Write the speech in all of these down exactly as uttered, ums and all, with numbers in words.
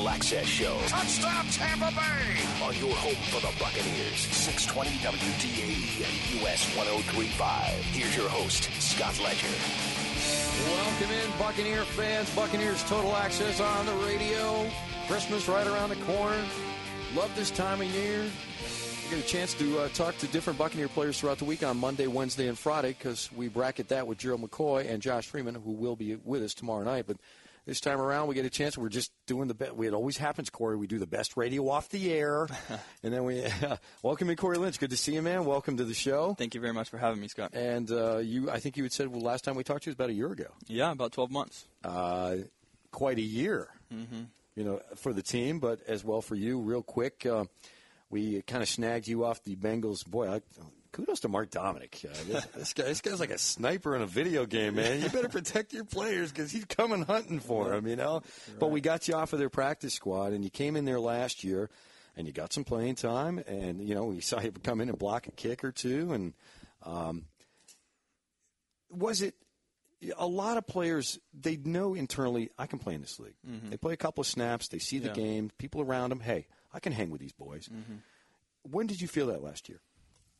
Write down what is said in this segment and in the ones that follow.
Total Access Show. Touchdown, Tampa Bay! On your home for the Buccaneers, six twenty W D A E and U S one oh three point five. Here's your host, Scott Ledger. Welcome in, Buccaneer fans. Buccaneers Total Access on the radio. Christmas right around the corner. Love this time of year. We get a chance to uh, talk to different Buccaneer players throughout the week on Monday, Wednesday, and Friday because we bracket that with Gerald McCoy and Josh Freeman, who will be with us tomorrow night. But this time around, we get a chance. We're just doing the best. It always happens, Corey. We do the best radio off the air. And then we uh, welcome in Corey Lynch. Good to see you, man. Welcome to the show. Thank you very much for having me, Scott. And uh, you, I think you had said well, last time we talked to you was about a year ago. Yeah, about twelve months. Uh, quite a year, mm-hmm. you know, for the team, but as well for you. Real quick, uh, we kind of snagged you off the Bengals. Boy, I, kudos to Mark Dominic. Uh, this, this, guy, this guy's like a sniper in a video game, man. You better protect your players because he's coming hunting for them, you know. Right. But we got you off of their practice squad, and you came in there last year, and you got some playing time, and, you know, we saw you come in and block a kick or two. And um, was it a lot of players, they know internally, I can play in this league. Mm-hmm. They play a couple of snaps, they see the yeah. game, people around them, hey, I can hang with these boys. Mm-hmm. When did you feel that last year?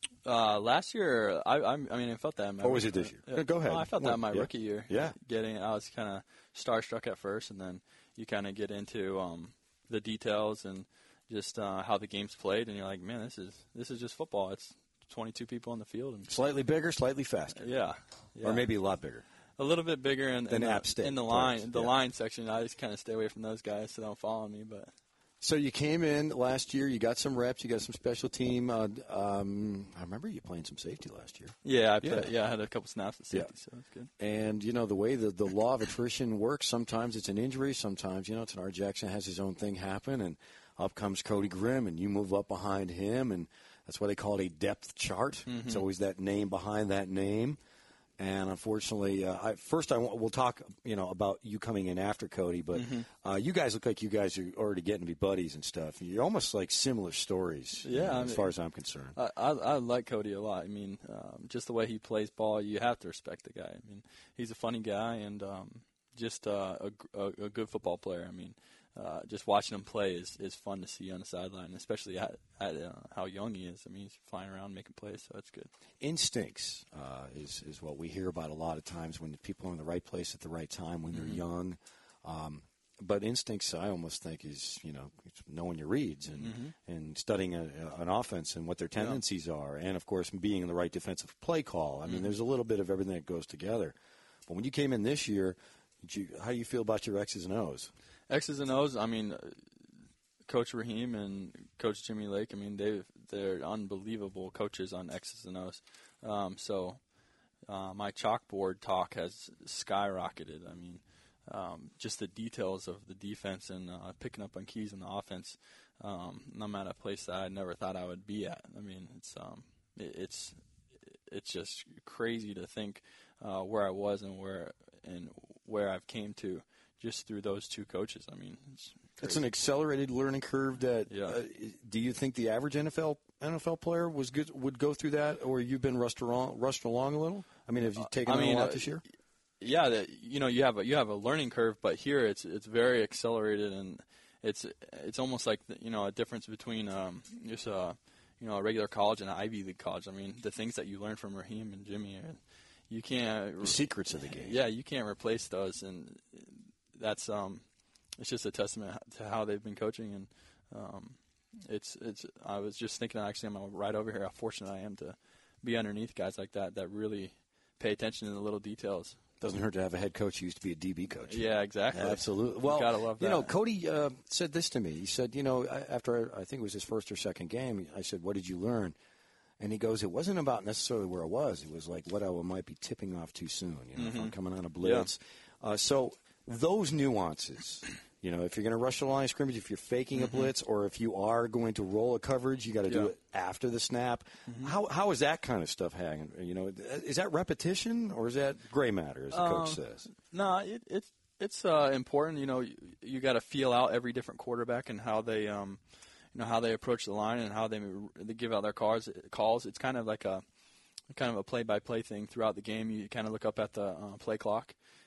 Uh, last year, I, I, I mean, I felt that. In my or was it this year? Uh, Go ahead. Well, I felt that in my yeah. rookie year. Yeah. Getting, I was kind of starstruck at first, and then you kind of get into um, the details and just uh, how the game's played, and you're like, man, this is this is just football. It's twenty-two people on the field. And slightly bigger, slightly faster. Yeah. yeah. Or maybe a lot bigger. A little bit bigger in, in, App the, State in the line, players. the yeah. line section. I just kind of stay away from those guys so they don't follow me, but. So you came in last year. You got some reps. You got some special team. Uh, um, I remember you playing some safety last year. Yeah, I played, yeah. yeah, I had a couple snaps at safety, yeah. so that's good. And you know the way the the law of attrition works. Sometimes it's an injury. Sometimes you know Tanar Jackson has his own thing happen, and up comes Cody Grimm, and you move up behind him, and that's why they call it a depth chart. Mm-hmm. It's always that name behind that name. And unfortunately, uh, I, first I w- we'll talk, you know, about you coming in after Cody. But mm-hmm. uh, you guys look like you guys are already getting to be buddies and stuff. You're almost like similar stories, yeah, you know, I as mean, far as I'm concerned. I, I, I like Cody a lot. I mean, um, just the way he plays ball, you have to respect the guy. I mean, he's a funny guy and um, just uh, a, a, a good football player. I mean, uh, just watching him play is, is fun to see on the sideline, especially at, at uh, how young he is. I mean, he's flying around making plays, so that's good. Instincts uh, is is what we hear about a lot of times when people are in the right place at the right time when they're mm-hmm. young. Um, but instincts, I almost think, is you know knowing your reads and mm-hmm. and studying a, a, an offense and what their tendencies yeah. are, and of course being in the right defensive play call. I mean, mm-hmm. there's a little bit of everything that goes together. But when you came in this year, did you, how do you feel about your X's and O's? X's and O's, I mean, uh, Coach Raheem and Coach Jimmy Lake, I mean, they they're unbelievable coaches on X's and O's. Um, so uh, my chalkboard talk has skyrocketed. I mean, um, just the details of the defense and uh, picking up on keys in the offense. Um, I'm at a place that I never thought I would be at. I mean, it's um, it, it's it's just crazy to think uh, where I was and where and where I've came to. Just through those two coaches, I mean, it's crazy. It's an accelerated learning curve. That yeah. uh, do you think the average N F L N F L player was good, would go through that, or you've been rushed along, rushed along a little? I mean, have you taken I on mean, a lot uh, this year? Yeah, that you know, you have a you have a learning curve, but here it's it's very accelerated, and it's it's almost like you know a difference between um, just a you know a regular college and an Ivy League college. I mean, the things that you learn from Raheem and Jimmy, are, you can't the secrets of the game. Yeah, you can't replace those, and that's um. It's just a testament to how they've been coaching, and um, it's it's. I was just thinking, actually, I'm right over here. How fortunate I am to be underneath guys like that that really pay attention to the little details. Doesn't hurt to have a head coach who used to be a D B coach. Yeah, exactly. Absolutely. Well, you gotta love that. You know, Cody uh, said this to me. He said, you know, after I think it was his first or second game, I said, "What did you learn?" And he goes, "It wasn't about necessarily where I was. It was like what I might be tipping off too soon. You know, mm-hmm. if I'm coming on a blitz." Yeah. Uh, so those nuances. You know, if you're going to rush the line of scrimmage, if you're faking mm-hmm. a blitz, or if you are going to roll a coverage, you got to do yeah. it after the snap. Mm-hmm. How how is that kind of stuff hanging? You know, is that repetition or is that gray matter, as the um, coach says? No, it, it it's uh, important. You know, you, you got to feel out every different quarterback and how they, um, you know, how they approach the line and how they they give out their calls. Calls. It's kind of like a kind of a play-by-play thing throughout the game. You kind of look up at the uh, play clock,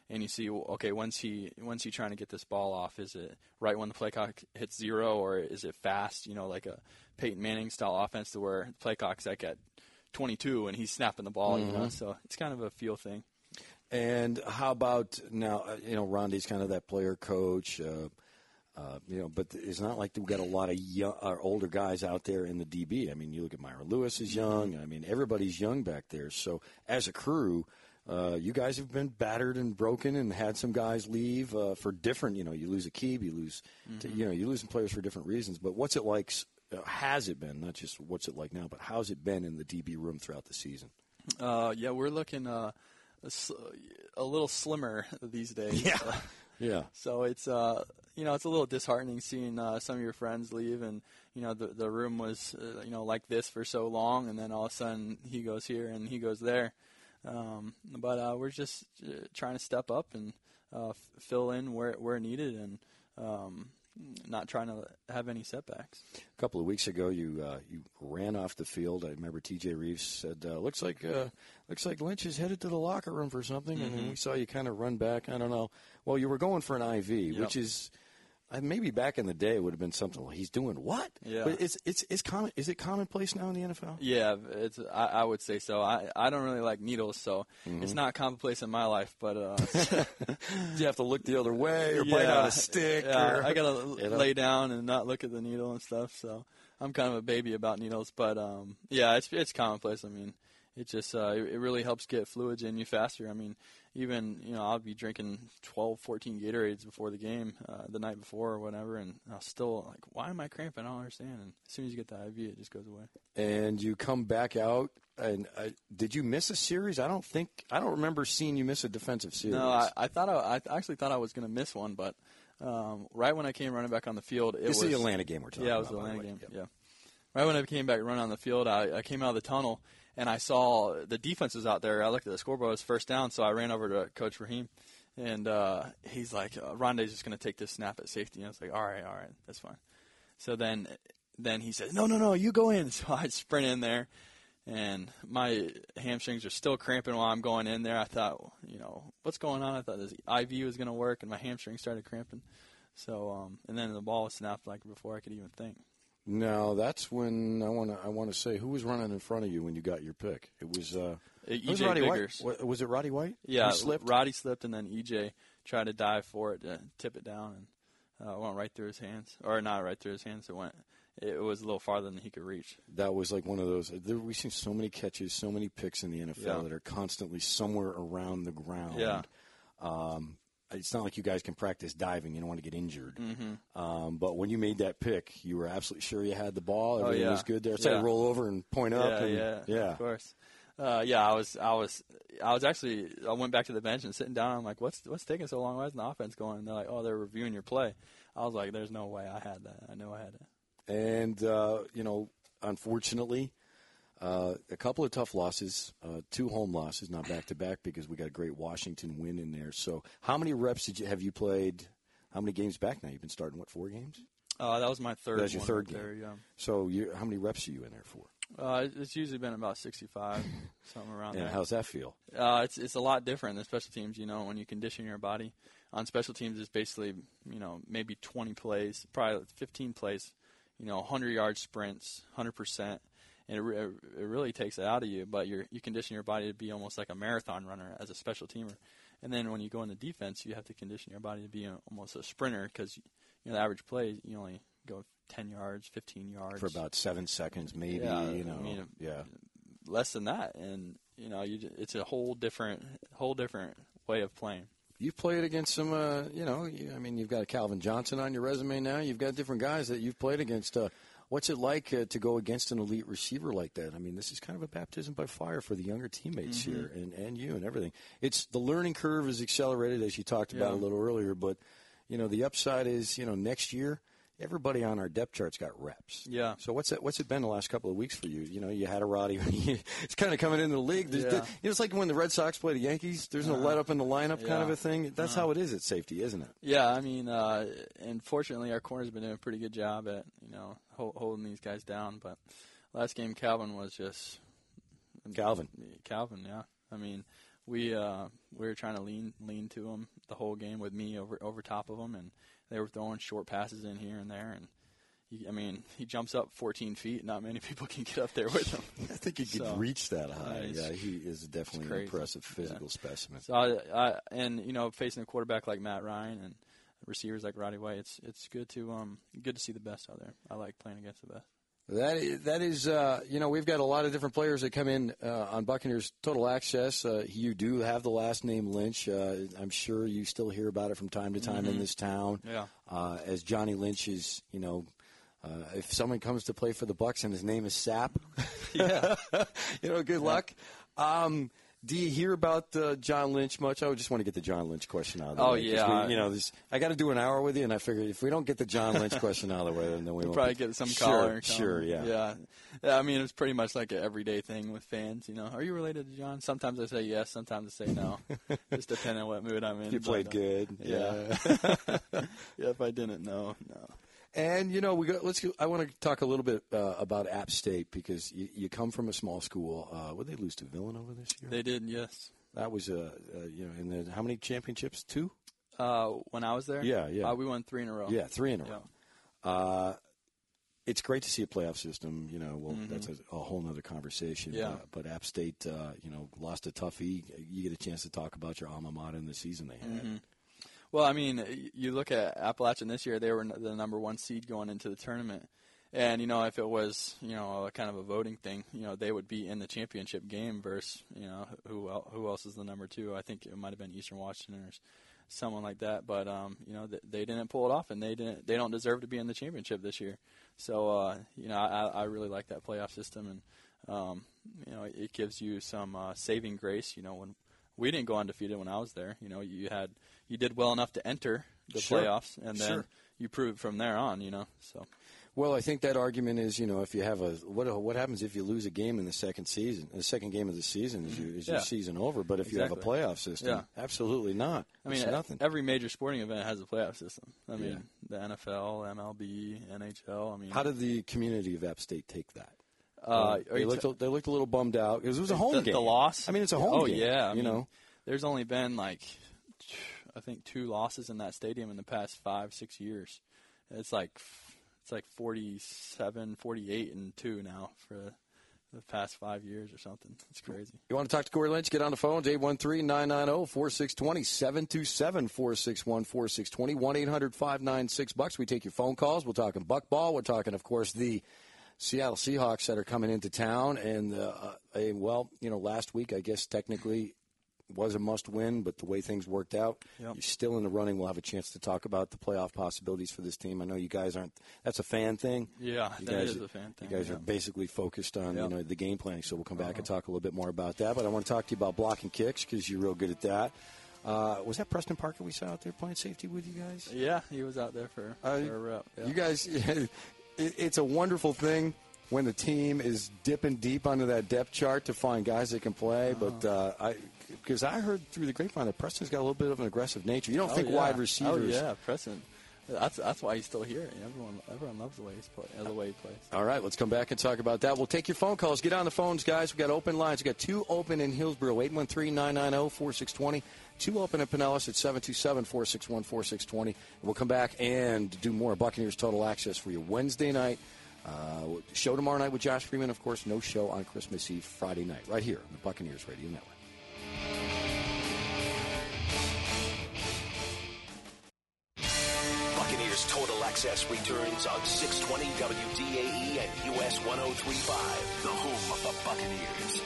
and you see, okay, when's he when's he trying to get this ball off? Is it right when the play clock hits zero, or is it fast? You know, like a Peyton Manning style offense to where the play clock's like at twenty-two and he's snapping the ball. Mm-hmm. You know, so it's kind of a feel thing. And how about now? You know, Ronde's kind of that player coach. Uh, Uh, you know, but it's not like we've got a lot of young, uh, older guys out there in the D B. I mean, you look at Myron Lewis is young. I mean, everybody's young back there. So as a crew, uh, you guys have been battered and broken and had some guys leave uh, for different, you know, you lose Aqib, you lose, mm-hmm. to, you know, you lose some players for different reasons. But what's it like, uh, has it been, not just what's it like now, but how's it been in the D B room throughout the season? Uh, yeah, we're looking uh, a, a little slimmer these days. Yeah. Yeah. So it's uh you know it's a little disheartening seeing uh, some of your friends leave, and you know the the room was uh, you know like this for so long, and then all of a sudden he goes here and he goes there. Um, but uh, we're just uh, trying to step up and uh, f- fill in where where needed, and um, not trying to have any setbacks. A couple of weeks ago, you uh, you ran off the field. I remember T J Reeves said, uh, "Looks like uh, looks like Lynch is headed to the locker room for something." Mm-hmm. And then we saw you kind of run back. I don't know. Well, you were going for an I V, yep. which is uh, maybe back in the day it would have been something like, he's doing what? Yeah. But it's it's it's common. Is it commonplace now in the N F L? Yeah, it's. I, I would say so. I, I don't really like needles, so mm-hmm. it's not commonplace in my life. But uh, do you have to look the other way or yeah, bite out a stick? Yeah, or, I gotta you know? lay down and not look at the needle and stuff. So I'm kind of a baby about needles, but um, yeah, it's it's commonplace. I mean, it just uh, it, it really helps get fluids in you faster. I mean, even you know I'll be drinking twelve, fourteen Gatorades before the game, uh, the night before or whatever, and I'll still like, why am I cramping? I don't understand. And as soon as you get the I V, it just goes away. And you come back out, and uh, did you miss a series? I don't think I don't remember seeing you miss a defensive series. No, I, I thought I, I actually thought I was going to miss one, but um, right when I came running back on the field, it this was is the Atlanta game we're talking yeah, about. it was the Atlanta game. Yep. Yeah, right when I came back running on the field, I, I came out of the tunnel. And I saw the defense was out there. I looked at the scoreboard. It was first down, so I ran over to Coach Raheem. And uh, he's like, uh, Ronde's just going to take this snap at safety. And I was like, all right, all right, that's fine. So then then he said, no, no, no, you go in. So I sprint in there. And my hamstrings are still cramping while I'm going in there. I thought, you know, what's going on? I thought this I V was going to work, and my hamstrings started cramping. So, um, and then the ball was snapped like before I could even think. No, that's when I want to. I want to say who was running in front of you when you got your pick. It was. Uh, E J it was Roddy Biggers. White. Was it Roddy White? Yeah, He slipped? Roddy slipped, and then E J tried to dive for it to tip it down, and uh, it went right through his hands, or not right through his hands. It went. It was a little farther than he could reach. That was like one of those. There, we've seen so many catches, so many picks in the N F L yeah. that are constantly somewhere around the ground. Yeah. Um, it's not like you guys can practice diving. You don't want to get injured. Mm-hmm. Um, but when you made that pick, you were absolutely sure you had the ball. Everything oh, yeah. was good there. So yeah. I roll over and point yeah, up. And, yeah, yeah, of course. Uh, yeah, I was, I was, I was actually. I went back to the bench and sitting down. I'm like, "What's what's taking so long? Why isn't the offense going?" And they're like, "Oh, they're reviewing your play." I was like, "There's no way I had that. I know I had it." And uh, you know, unfortunately, uh, a couple of tough losses, uh, two home losses, not back to back, because we got a great Washington win in there. So, how many reps did you have you played? How many games back now? You've been starting what four games? Uh, that was my third. That was your one third right game. there, yeah. So, you, how many reps are you in there for? Uh, it's usually been about sixty-five, something around Yeah, there. how's that feel? Uh, it's it's a lot different than special teams. You know, when you condition your body on special teams, it's basically you know maybe twenty plays, probably fifteen plays. You know, one hundred yard sprints, one hundred percent, and it, re- it really takes it out of you. But you you condition your body to be almost like a marathon runner as a special teamer. And then when you go into defense, you have to condition your body to be a, almost a sprinter because you know the average play you only go ten yards, fifteen yards For about seven seconds, maybe. Yeah, you know, I mean, yeah. less than that, and you know, you, it's a whole different, whole different way of playing. You've played against some, uh, you know, you, I mean, you've got Calvin Johnson on your resume now. You've got different guys that you've played against. Uh, what's it like uh, to go against an elite receiver like that? I mean, this is kind of a baptism by fire for the younger teammates mm-hmm. here, and, and you and everything. It's the learning curve is accelerated, as you talked about Yeah. a little earlier, but, you know, the upside is, you know, next year, everybody on our depth chart's got reps. Yeah. So what's it, what's it been the last couple of weeks for you? You know, you had a Roddy. It's kind of coming into the league. There's, Yeah. you know, it's like when the Red Sox play the Yankees. There's no Uh-huh. let up in the lineup kind Yeah. of a thing. That's Uh-huh. how it is at safety, isn't it? Yeah, I mean, uh, and fortunately, our corner's been doing a pretty good job at you know ho- holding these guys down. But last game, Calvin was just Calvin. Calvin, yeah. I mean, we uh, we were trying to lean lean to them the whole game with me over over top of them, and they were throwing short passes in here and there, and he, I mean he jumps up fourteen feet. Not many people can get up there with him. I think he could so, reach that high. Yeah, yeah, he is definitely an impressive physical yeah. specimen. So I, I, and you know, facing a quarterback like Matt Ryan and receivers like Roddy White, it's it's good to um good to see the best out there. I like playing against the best. That is, that is uh, you know, we've got a lot of different players that come in uh, on Buccaneers Total Access. Uh, you do have the last name Lynch. Uh, I'm sure you still hear about it from time to time mm-hmm. in this town. Yeah. Uh, as Johnny Lynch is, you know, uh, if someone comes to play for the Bucs and his name is Sapp, yeah, you know, good yeah. luck. Um, Do you hear about uh, John Lynch much? I just want to get the John Lynch question out of the oh, way. Oh, yeah. We, you know, this, I got to do an hour with you, and I figured if we don't get the John Lynch question out of the way, then we we'll won't probably be, get some sure, caller. Sure, yeah. yeah. Yeah, I mean, it's pretty much like an everyday thing with fans, you know. Are you related to John? Sometimes I say yes, sometimes I say no. Just depending on what mood I'm in. You played but, uh, good. Yeah. Yeah. Yeah, if I didn't, no, no. And you know, we got. Let's. Go, I want to talk a little bit uh, about App State because you, you come from a small school. Uh, would they lose to Villanova this year? They did, yes. That was uh, uh you know, and how many championships? Two. Uh, when I was there. Yeah, yeah. Uh, we won three in a row. Yeah, three in a yeah. row. Uh, it's great to see a playoff system. You know, well, mm-hmm. that's a, a whole other conversation. Yeah. But, but App State, uh, you know, lost a toughie. You get a chance to talk about your alma mater in the season they had. Mm-hmm. Well, I mean, you look at Appalachian this year, they were the number one seed going into the tournament. And, you know, if it was, you know, a kind of a voting thing, you know, they would be in the championship game versus, you know, who el- who else is the number two? I think it might have been Eastern Washington or someone like that. But, um, you know, th- they didn't pull it off, and they didn't. They don't deserve to be in the championship this year. So, uh, you know, I, I really like that playoff system. And, um, you know, it gives you some uh, saving grace, you know, when we didn't go undefeated when I was there. You know, you had you did well enough to enter the sure. playoffs, and then sure. you proved from there on. You know, so. Well, I think that argument is, you know, if you have a what what happens if you lose a game in the second season, the second game of the season is, your, is yeah. your season over. But if exactly. you have a playoff system, yeah. absolutely not. I mean, it's nothing. Every major sporting event has a playoff system. I mean, yeah. the N F L, M L B, N H L. I mean, how did the community of App State take that? Uh, they, looked, t- they looked a little bummed out because it was a home the, game. The loss. I mean, it's a home oh, game. Oh yeah, I you mean, know. There's only been like, I think two losses in that stadium in the past five, six years. It's like, it's like forty-seven, forty-eight, and two now for the past five years or something. It's crazy. You want to talk to Corey Lynch? Get on the phone. eight one three, nine nine zero, four six two zero, seven two seven, four six one, four six two zero, one eight hundred, five nine six, Bucks. We take your phone calls. We're talking Buck Ball. We're talking, of course, the Seattle Seahawks that are coming into town. And, uh, a, well, you know, last week, I guess, technically was a must-win, but the way things worked out, yep. you're still in the running. We'll have a chance to talk about the playoff possibilities for this team. I know you guys aren't – that's a fan thing. Yeah, you that guys, is a fan thing. You guys yeah. are basically focused on, yep. you know, the game planning, so we'll come back uh-huh. and talk a little bit more about that. But I want to talk to you about blocking kicks because you're real good at that. Uh, was that Preston Parker we saw out there playing safety with you guys? Yeah, he was out there for, uh, for a rep. Yeah. You guys it, – it's a wonderful thing when the team is dipping deep under that depth chart to find guys that can play. Uh-huh. But uh, I – because I heard through the grapevine that Preston's got a little bit of an aggressive nature. You don't oh, think yeah. wide receivers. Oh, yeah, Preston. That's that's why he's still here. Everyone everyone loves the way he's play, the way he plays. All right, let's come back and talk about that. We'll take your phone calls. Get on the phones, guys. We've got open lines. We've got two open in Hillsborough, eight one three, nine nine zero, four six two zero. Two open at Pinellas at seven two seven, four six one, four six two zero. We'll come back and do more Buccaneers Total Access for you Wednesday night. Uh, show tomorrow night with Josh Freeman. Of course, no show on Christmas Eve, Friday night, right here on the Buccaneers Radio Network. Total Access returns on six twenty W D A E and U S one oh three point five, the home of the Buccaneers.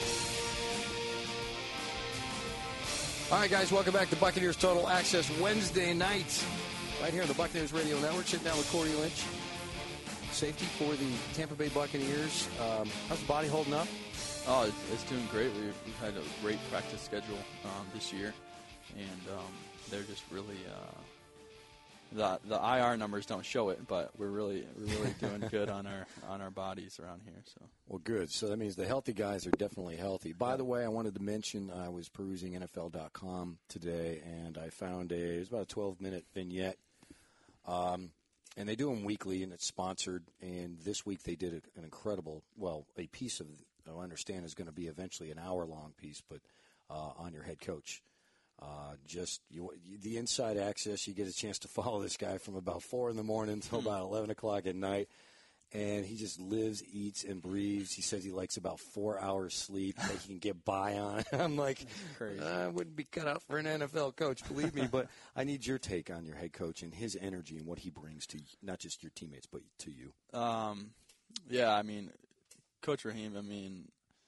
All right, guys, welcome back to Buccaneers Total Access Wednesday night, right here on the Buccaneers Radio Network. Sitting down with Corey Lynch, safety for the Tampa Bay Buccaneers. Um, how's the body holding up? Oh, it's, it's doing great. We've, we've had a great practice schedule um, this year, and um, they're just really. Uh, The the I R numbers don't show it, but we're really we're really doing good on our on our bodies around here. So well, good. So that means the healthy guys are definitely healthy. By the way, I wanted to mention I was perusing N F L dot com today, and I found a it was about a twelve minute vignette, um, and they do them weekly, and it's sponsored. And this week they did an incredible, well, a piece of I understand is going to be eventually an hour long piece, but uh, on your head coach. Uh, just you, the inside access, you get a chance to follow this guy from about four in the morning until about eleven o'clock at night. And he just lives, eats, and breathes. He says he likes about four hours sleep that he can get by on. I'm like, I wouldn't be cut out for an N F L coach, believe me. But I need your take on your head coach and his energy and what he brings to not just your teammates, but to you. Um, yeah, I mean, Coach Raheem, I mean,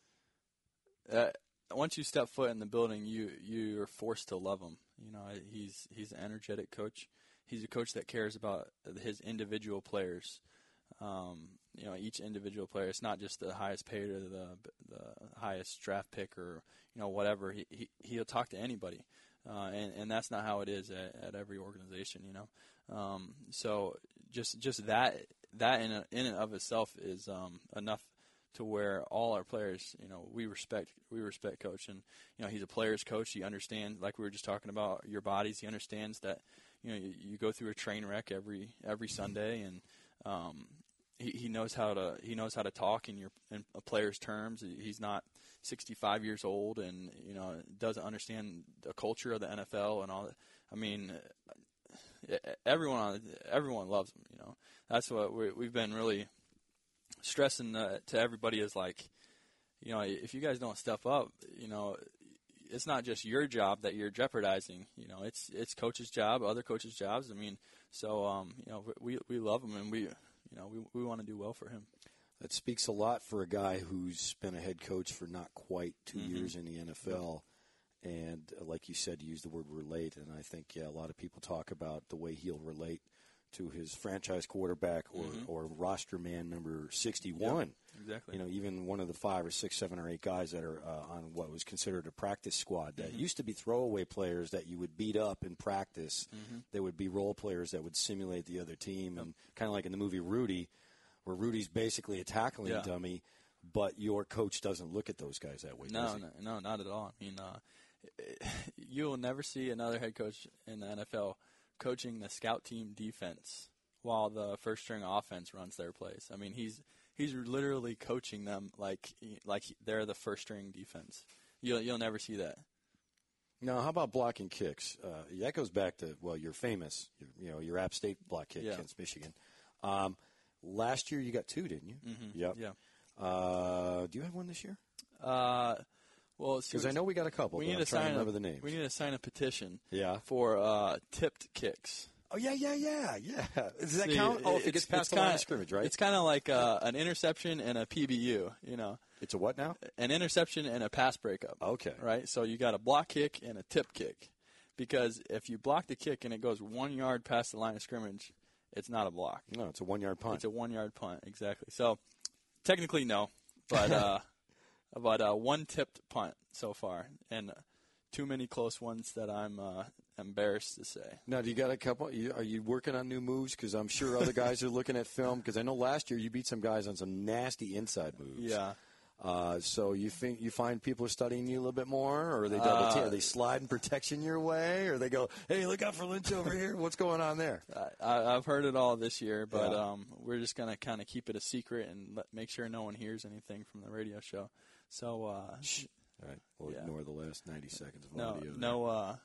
uh, once you step foot in the building, you, you're forced to love him. You know, he's he's an energetic coach. He's a coach that cares about his individual players. Um, you know, each individual player. It's not just the highest paid or the the highest draft pick or you know whatever. He, he he'll talk to anybody, uh, and and that's not how it is at, at every organization. You know, um, so just just that that in a, in and of itself is um, enough to where all our players, you know, we respect we respect Coach, and you know he's a player's coach. He understands, like we were just talking about, your bodies. He understands that you know you, you go through a train wreck every every Sunday, and um, he, he knows how to he knows how to talk in your in a player's terms. He's not sixty-five years old, and you know doesn't understand the culture of the N F L and all that. I mean, everyone everyone loves him. You know, that's what we, we've been really stressing uh, to everybody is like, you know, if you guys don't step up, you know, it's not just your job that you're jeopardizing. You know, it's it's coach's job, other coaches' jobs. I mean, so um, you know, we we love him and we you know we we want to do well for him. That speaks a lot for a guy who's been a head coach for not quite two mm-hmm. years in the N F L. And uh, like you said, you used the word relate, and I think yeah, a lot of people talk about the way he'll relate to his franchise quarterback or, mm-hmm. or roster man number sixty-one. Yep, exactly. You know, even one of the five or six, seven or eight guys that are uh, on what was considered a practice squad that mm-hmm. used to be throwaway players that you would beat up in practice. Mm-hmm. They would be role players that would simulate the other team. Yep. And kind of like in the movie Rudy, where Rudy's basically a tackling yeah. dummy, but your coach doesn't look at those guys that way. No, no, no, not at all. I mean, uh, you'll never see another head coach in the N F L coaching the scout team defense while the first string offense runs their plays. I mean, he's he's literally coaching them like like they're the first string defense. You'll you'll never see that. Now, how about blocking kicks? Uh, that goes back to well, you're famous. You're, you know, your App State block kick yeah. against Michigan. Um, last year you got two, didn't you? Mm-hmm. Yep. Yeah. Uh, do you have one this year? Uh. Well, because I know we got a couple. We need to sign to remember a, the names. We need to sign a petition. Yeah. For uh, tipped kicks. Oh yeah, yeah, yeah, yeah. Does that See, count? Oh, if it gets past the kinda, line of scrimmage, right? It's kind of like uh, an interception and a P B U. You know. It's a what now? An interception and a pass breakup. Okay. Right. So you got a block kick and a tip kick, because if you block the kick and it goes one yard past the line of scrimmage, it's not a block. No, it's a one yard punt. It's a one yard punt, exactly. So technically no, but. Uh, About uh, one tipped punt so far, and uh, too many close ones that I'm uh, embarrassed to say. Now, do you got a couple? Are you working on new moves? Because I'm sure other guys are looking at film. Because I know last year you beat some guys on some nasty inside moves. Yeah. Uh, so you think you find people are studying you a little bit more, or are they double uh, team? Are they sliding protection your way, or they go, "Hey, look out for Lynch over here"? What's going on there? I, I've heard it all this year, but yeah. um, we're just gonna kind of keep it a secret and let, make sure no one hears anything from the radio show. So, uh, Shh. All right, we'll yeah. ignore the last ninety seconds of no, audio. No, uh,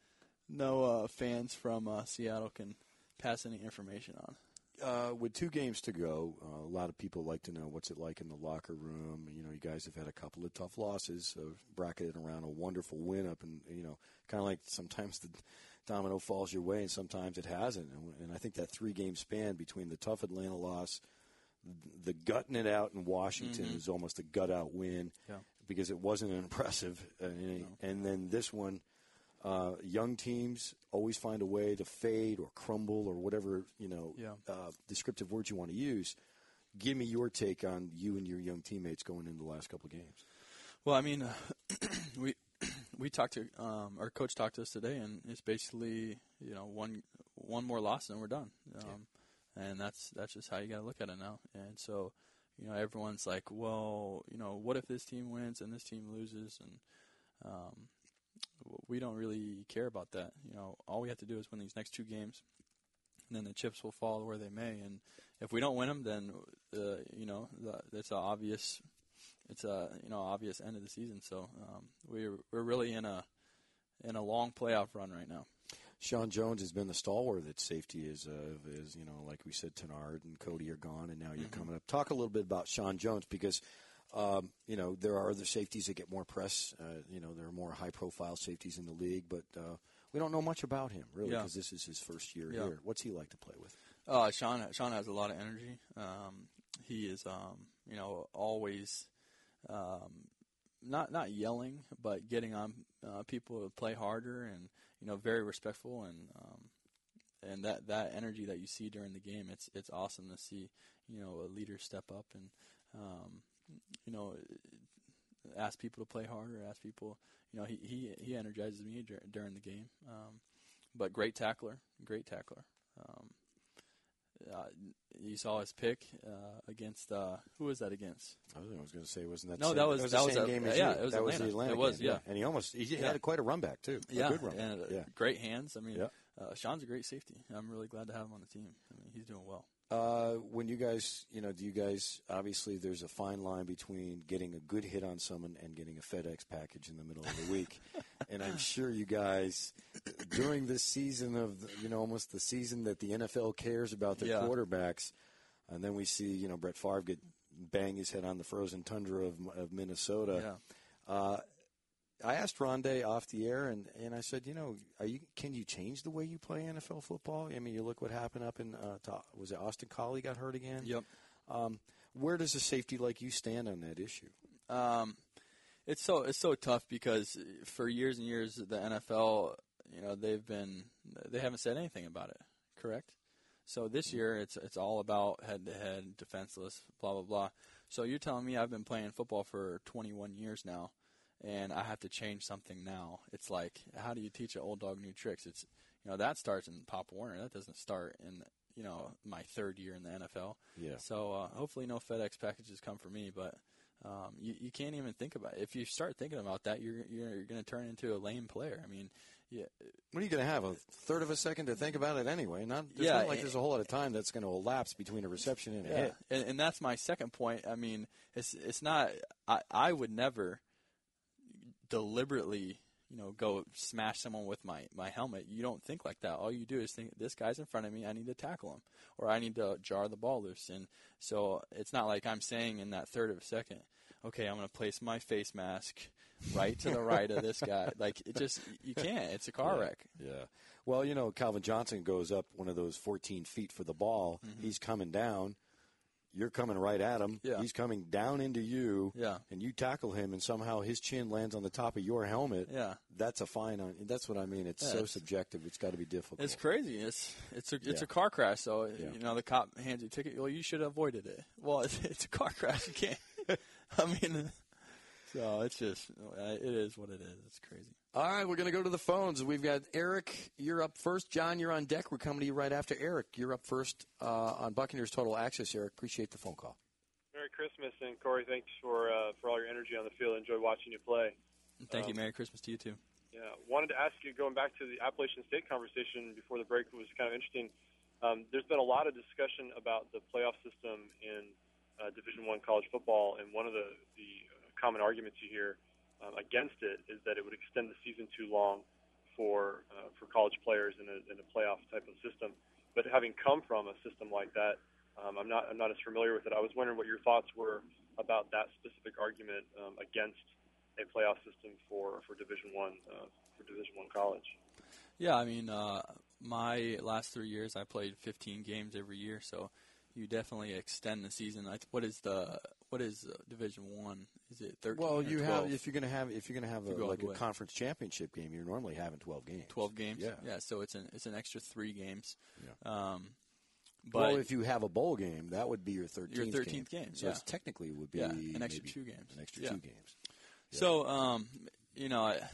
no uh, fans from uh, Seattle can pass any information on. Uh, with two games to go, uh, a lot of people like to know what's it like in the locker room. You know, you guys have had a couple of tough losses, so bracketed around a wonderful win up, and you know, kind of like sometimes the domino falls your way, and sometimes it hasn't. And, and I think that three-game span between the tough Atlanta loss, the gutting it out in Washington mm-hmm. was almost a gut-out win yeah. because it wasn't impressive, uh, and, no. and then this one. Uh, young teams always find a way to fade or crumble or whatever, you know, yeah. uh, descriptive words you want to use. Give me your take on you and your young teammates going into the last couple of games. Well, I mean, uh, we we talked to um, our coach talked to us today, and it's basically you know one one more loss and we're done. Um, yeah. And that's that's just how you got to look at it now. And so, you know, everyone's like, well, you know, what if this team wins and this team loses? And um, we don't really care about that. You know, all we have to do is win these next two games, and then the chips will fall where they may. And if we don't win them, then uh, you know the, that's an obvious it's a you know obvious end of the season. So um, we're we're really in a in a long playoff run right now. Sean Jones has been the stalwart that safety is, uh, is you know, like we said, Tenard and Cody are gone, and now you're mm-hmm. coming up. Talk a little bit about Sean Jones because, um, you know, there are other safeties that get more press. Uh, you know, there are more high-profile safeties in the league, but uh, we don't know much about him, really, because yeah. this is his first year yeah. here. What's he like to play with? Uh, Sean, Sean has a lot of energy. Um, he is, um, you know, always um, not not yelling, but getting on uh, people to play harder and, you know, very respectful, and um, and that, that energy that you see during the game, it's it's awesome to see, you know, a leader step up and, um, you know, ask people to play harder, ask people, you know, he he, he energizes me dur- during the game. Um, but great tackler, great tackler. Um, uh, you saw his pick uh, against uh, who was that against? I was, was going to say, wasn't that? No, same, that was that was that the was same a, game as yeah, you. it was that Atlanta. was the Atlanta It was, game, yeah. And he almost he yeah. had quite a run back too. Yeah, a good run and back. Yeah. great hands. I mean, yeah. uh, Sean's a great safety. I'm really glad to have him on the team. I mean, he's doing well. Uh, when you guys, you know, do you guys, obviously there's a fine line between getting a good hit on someone and getting a FedEx package in the middle of the week. And I'm sure you guys, during this season of, the, you know, almost the season that the N F L cares about their yeah. quarterbacks, and then we see, you know, Brett Favre get bang his head on the frozen tundra of, of Minnesota. Yeah. Uh, I asked Rondé off the air, and, and I said, you know, are you can you change the way you play N F L football? I mean, you look what happened up in, uh, to, was it Austin Collie got hurt again? Yep. Um, where does a safety like you stand on that issue? Um, it's so it's so tough because for years and years the N F L, you know, they've been they haven't said anything about it. Correct. So this Mm-hmm. year it's it's all about head to head, defenseless, blah blah blah. So you're telling me I've been playing football for twenty-one years now, and I have to change something now. It's like, how do you teach an old dog new tricks? It's, you know, that starts in Pop Warner. That doesn't start in, you know, my third year in the N F L. Yeah. So uh, hopefully no FedEx packages come for me, but um, you, you can't even think about it. If you start thinking about that, you're you're, you're going to turn into a lame player. I mean, yeah. What are you going to have, a third of a second to think about it anyway? Not, there's yeah, not like there's a whole lot of time that's going to elapse between a reception and a yeah. hit. And, and that's my second point. I mean, it's it's not. I I would never deliberately, you know, go smash someone with my, my helmet. You don't think like that. All you do is think, this guy's in front of me, I need to tackle him, or I need to jar the ball loose. And so it's not like I'm saying in that third of a second, okay, I'm going to place my face mask right to the right of this guy. Like, it just, you can't. It's a car yeah. wreck. Yeah. Well, you know, Calvin Johnson goes up one of those fourteen feet for the ball. Mm-hmm. He's coming down. You're coming right at him. Yeah. He's coming down into you. Yeah. And you tackle him, and somehow his chin lands on the top of your helmet. Yeah. That's a fine. On, that's what I mean. It's yeah, so it's, subjective. It's got to be difficult. It's crazy. It's it's a it's yeah. a car crash. So yeah. you know, the cop hands you a ticket. Well, you should have avoided it. Well, it's, it's a car crash. You can't. I mean, so it's just it is what it is. It's crazy. All right, we're going to go to the phones. We've got Eric. You're up first. John, you're on deck. We're coming to you right after Eric. You're up first uh, on Buccaneers Total Access. Eric, appreciate the phone call. Merry Christmas, and Corey, thanks for uh, for all your energy on the field. Enjoy watching you play. Thank um, you. Merry Christmas to you too. Yeah, wanted to ask you, going back to the Appalachian State conversation before the break, was kind of interesting. Um, there's been a lot of discussion about the playoff system in uh, Division One college football, and one of the the common arguments you hear um, against it is that it would extend the season too long for uh, for college players in a, in a playoff type of system. But having come from a system like that, Um, I'm not I'm not as familiar with it. I was wondering what your thoughts were about that specific argument um, against a playoff system for, for Division One uh, for Division One college. Yeah, I mean, uh, my last three years I played fifteen games every year, so you definitely extend the season. What is the what is uh, Division One? Is it thirteen? Well, or you twelve? have if you're going to have if you're going to have a, like a way. conference championship game, you're normally having twelve games. Twelve games. Yeah. Yeah. So it's an it's an extra three games. Yeah. Um, But well, if you have a bowl game, that would be your thirteenth, your thirteenth game. game. So yeah. it's technically would be yeah, an extra maybe two games. An extra yeah. two games. Yeah. So, um, you know, I,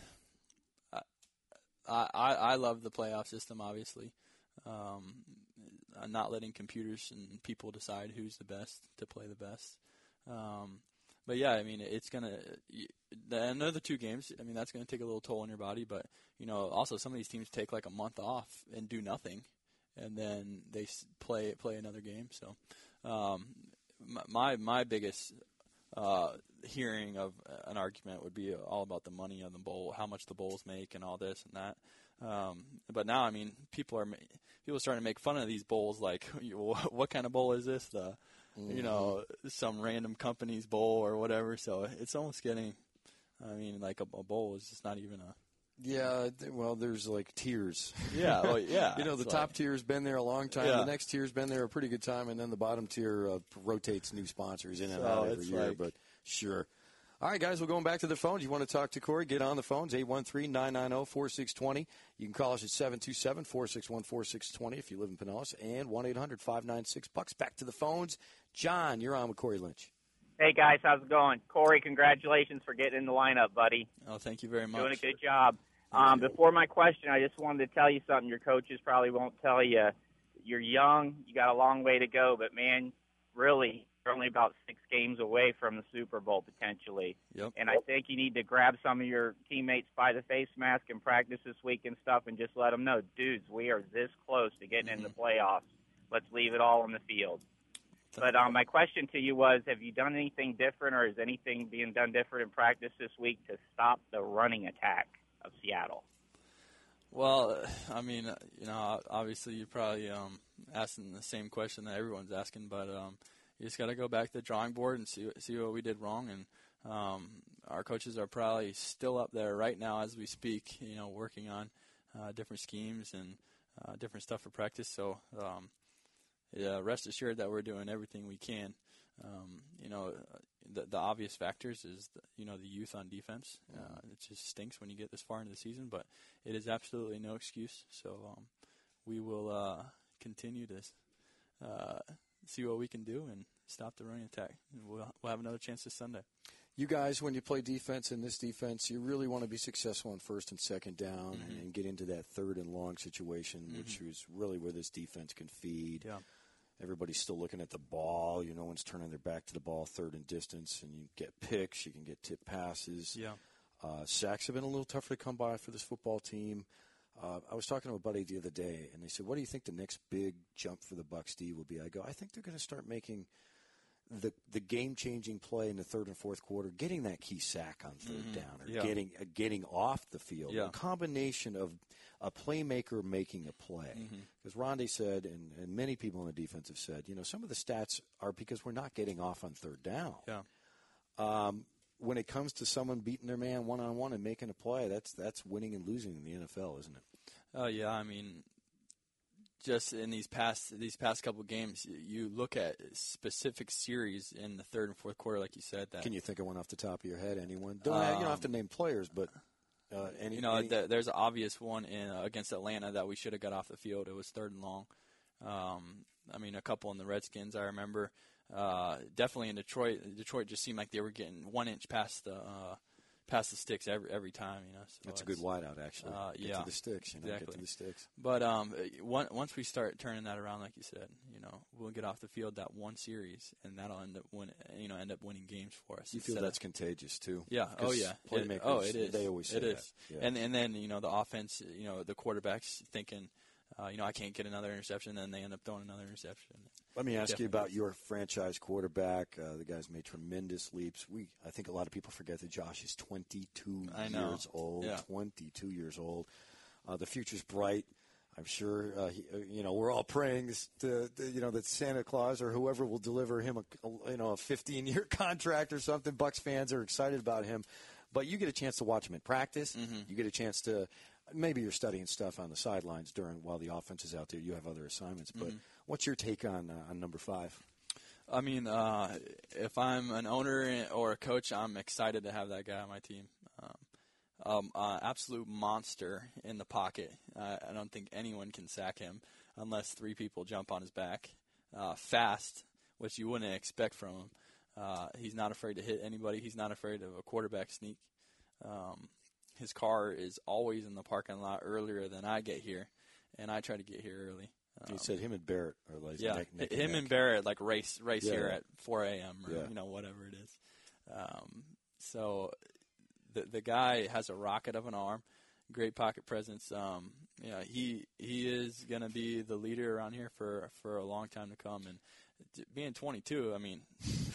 I I I love the playoff system. Obviously, um, not letting computers and people decide who's the best to play the best. Um, but yeah, I mean, it's gonna the another two games. I mean, that's gonna take a little toll on your body. But you know, also some of these teams take like a month off and do nothing, and then they play play another game. So, um, my my biggest uh, hearing of an argument would be all about the money of the bowl, how much the bowls make, and all this and that. Um, but now, I mean, people are people are starting to make fun of these bowls. Like, what kind of bowl is this? The, mm-hmm. you know, some random company's bowl or whatever. So it's almost getting, I mean, like a, a bowl is just not even a. Yeah, well, there's like tiers. Yeah, well, yeah. you know, the it's top like, tier's been there a long time. Yeah. The next tier's been there a pretty good time, and then the bottom tier uh, rotates new sponsors in and so out every year. Like, but sure. All right, guys, we're going back to the phones. You want to talk to Corey, get on the phones, eight one three, nine nine zero, four six two zero. You can call us at seven two seven, four six one, four six two zero if you live in Pinellas, and one eight hundred, five nine six, bucks. Back to the phones. John, you're on with Corey Lynch. Hey, guys, how's it going? Corey, congratulations for getting in the lineup, buddy. Oh, thank you very much. Doing a good job. Um, before my question, I just wanted to tell you something your coaches probably won't tell you. You're young. You got a long way to go, but, man, really, you're only about six games away from the Super Bowl potentially. Yep. And I think you need to grab some of your teammates by the face mask and practice this week and stuff and just let them know, dudes, we are this close to getting mm-hmm. in the playoffs. Let's leave it all on the field. But um, my question to you was, have you done anything different or is anything being done different in practice this week to stop the running attack of Seattle? Well, I mean, you know, obviously you're probably um, asking the same question that everyone's asking, but um, you just got to go back to the drawing board and see see what we did wrong. And um, our coaches are probably still up there right now as we speak, you know, working on uh, different schemes and uh, different stuff for practice. So, um, yeah, rest assured that we're doing everything we can. Um, you know, the, the obvious factors is, the, you know, the youth on defense. Uh, it just stinks when you get this far into the season, but it is absolutely no excuse. So um, we will uh, continue to uh, see what we can do and stop the running attack. We'll, we'll have another chance this Sunday. You guys, when you play defense in this defense, you really want to be successful on first and second down mm-hmm. and, and get into that third and long situation, mm-hmm. which is really where this defense can feed. Yeah. Everybody's still looking at the ball. You know, no one's turning their back to the ball, third and distance, and you get picks. You can get tip passes. Yeah. Uh, sacks have been a little tougher to come by for this football team. Uh, I was talking to a buddy the other day, and they said, what do you think the next big jump for the Bucs D will be? I go, I think they're going to start making the the game-changing play in the third and fourth quarter, getting that key sack on third mm-hmm. down, or yeah. getting uh, getting off the field. Yeah. A combination of a playmaker making a play. Because mm-hmm. Rondé said, and, and many people on the defense have said, you know, some of the stats are because we're not getting off on third down. Yeah. Um, when it comes to someone beating their man one-on-one and making a play, that's that's winning and losing in the N F L, isn't it? Oh, uh, yeah. I mean, just in these past these past couple of games, you look at specific series in the third and fourth quarter, like you said. That Can you think of one off the top of your head? Anyone? Don't um, have, you don't have to name players, but uh, any. You know, any... the, there's an obvious one in uh, against Atlanta that we should have got off the field. It was third and long. Um, I mean, a couple in the Redskins, I remember. Uh, definitely in Detroit. Detroit just seemed like they were getting one inch past the uh, past the sticks every every time. You know, so that's a good wideout, actually. Uh, get yeah, to the sticks. You know, exactly. Get to the sticks. But um, once we start turning that around, like you said, you know, we'll get off the field that one series, and that'll end up win. You know, end up winning games for us. You feel that's of, contagious too? Yeah. Oh yeah. Playmakers. It, oh, it is. They always say it is. That. Yeah. And and then you know the offense. You know the quarterbacks thinking. Uh, you know, I can't get another interception, and then they end up throwing another interception. Let me ask Definitely. you about your franchise quarterback. Uh, the guy's made tremendous leaps. We, I think a lot of people forget that Josh is twenty-two I know. years old. Yeah. twenty-two years old. Uh, the future's bright. I'm sure, uh, he, uh, you know, we're all praying to, to, you know, that Santa Claus or whoever will deliver him a, a you know, a fifteen-year contract or something. Bucs fans are excited about him. But you get a chance to watch him in practice. Mm-hmm. You get a chance to maybe you're studying stuff on the sidelines during while the offense is out there. You have other assignments. But mm-hmm. what's your take on uh, on number five? I mean, uh, if I'm an owner or a coach, I'm excited to have that guy on my team. Um, um, uh, absolute monster in the pocket. Uh, I don't think anyone can sack him unless three people jump on his back. Uh, fast, which you wouldn't expect from him. Uh, he's not afraid to hit anybody. He's not afraid of a quarterback sneak. Um, his car is always in the parking lot earlier than I get here, and I try to get here early. Um, he said him and Barrett are like yeah, neck, neck him and, and Barrett like race race yeah, here yeah. at four a.m. or yeah. you know whatever it is. Um, so the the guy has a rocket of an arm, great pocket presence. Um, yeah, he he is gonna be the leader around here for for a long time to come. And being twenty-two, I mean,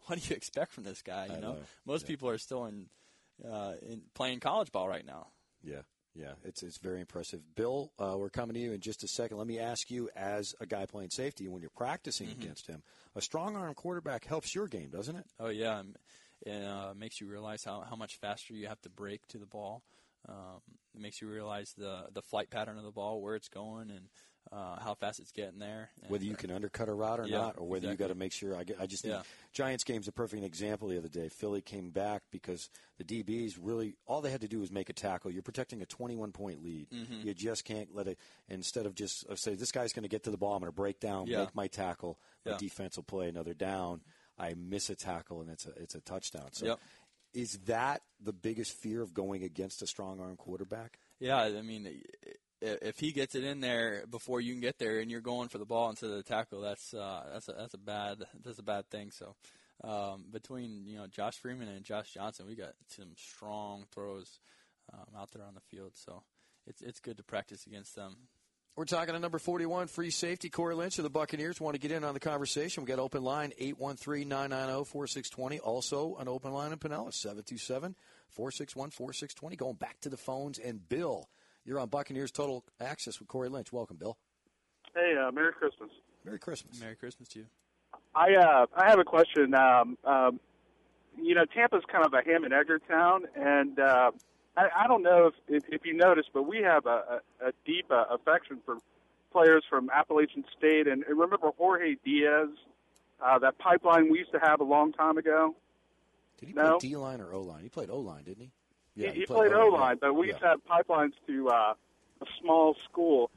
what do you expect from this guy? You I know, know. most Yeah. people are still in, uh, in playing college ball right now. Yeah, yeah, it's it's very impressive. Bill, uh, we're coming to you in just a second. Let me ask you, as a guy playing safety, when you're practicing Mm-hmm. against him, a strong arm quarterback helps your game, doesn't it? Oh yeah, it uh, makes you realize how, how much faster you have to break to the ball. Um, it makes you realize the the flight pattern of the ball, where it's going, and uh, how fast it's getting there. And, Whether you can undercut a route or yeah, not, or whether you exactly. got to make sure. I, get- I just Yeah. think Giants game's a perfect example. The other day, Philly came back because the D Bs really all they had to do was make a tackle. You're protecting a twenty-one point lead. Mm-hmm. You just can't let it. Instead of just uh, say this guy's going to get to the ball, I'm going to break down, Yeah. make my tackle. My Yeah. defense will play another down. I miss a tackle, and it's a it's a touchdown. So. Yep. Is that the biggest fear of going against a strong arm quarterback? Yeah, I mean, i- if he gets it in there before you can get there, and you're going for the ball instead of the tackle, that's uh, that's a that's a bad that's a bad thing. So um, between you know Josh Freeman and Josh Johnson, we got some strong throws um, out there on the field. So it's it's good to practice against them. We're talking to number forty-one, free safety, Corey Lynch of the Buccaneers. Want to get in on the conversation? We got open line eight one three, nine nine zero, four six two zero. Also an open line in Pinellas, seven two seven, four six one, four six two zero. Going back to the phones. And Bill, you're on Buccaneers Total Access with Corey Lynch. Welcome, Bill. Hey, uh, Merry Christmas. Merry Christmas. Merry Christmas to you. I uh, I have a question. Um, um, you know, Tampa's kind of a ham and egger town, and uh, I, I don't know if, if, if you noticed, but we have a, a, a deep uh, affection for players from Appalachian State. And remember Jorge Diaz, uh, that pipeline we used to have a long time ago? Did he No. play D-line or O-line? He played O-line, didn't he? he, he played O-line, but we yeah. used to have pipelines to uh, a small school.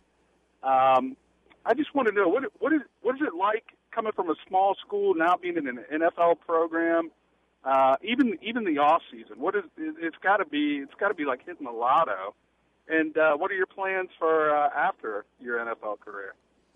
Um, I just want to know, what what is what is it like coming from a small school, now being in an N F L program, uh, even even the off season? What is it, it's got to be? It's got to be like hitting the lotto. And uh, what are your plans for uh, after your N F L career?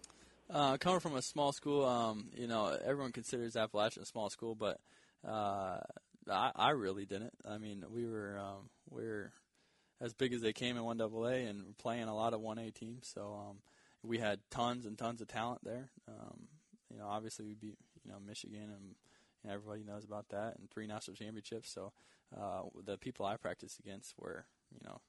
Uh, coming from a small school, um, you know, everyone considers Appalachian a small school, but uh, I, I really didn't. I mean, we were um, we were as big as they came in one double A and playing a lot of one A teams. So um, we had tons and tons of talent there. Um, you know, obviously we beat you know Michigan, and you know, everybody knows about that, and three national championships. So uh, the people I practiced against were you know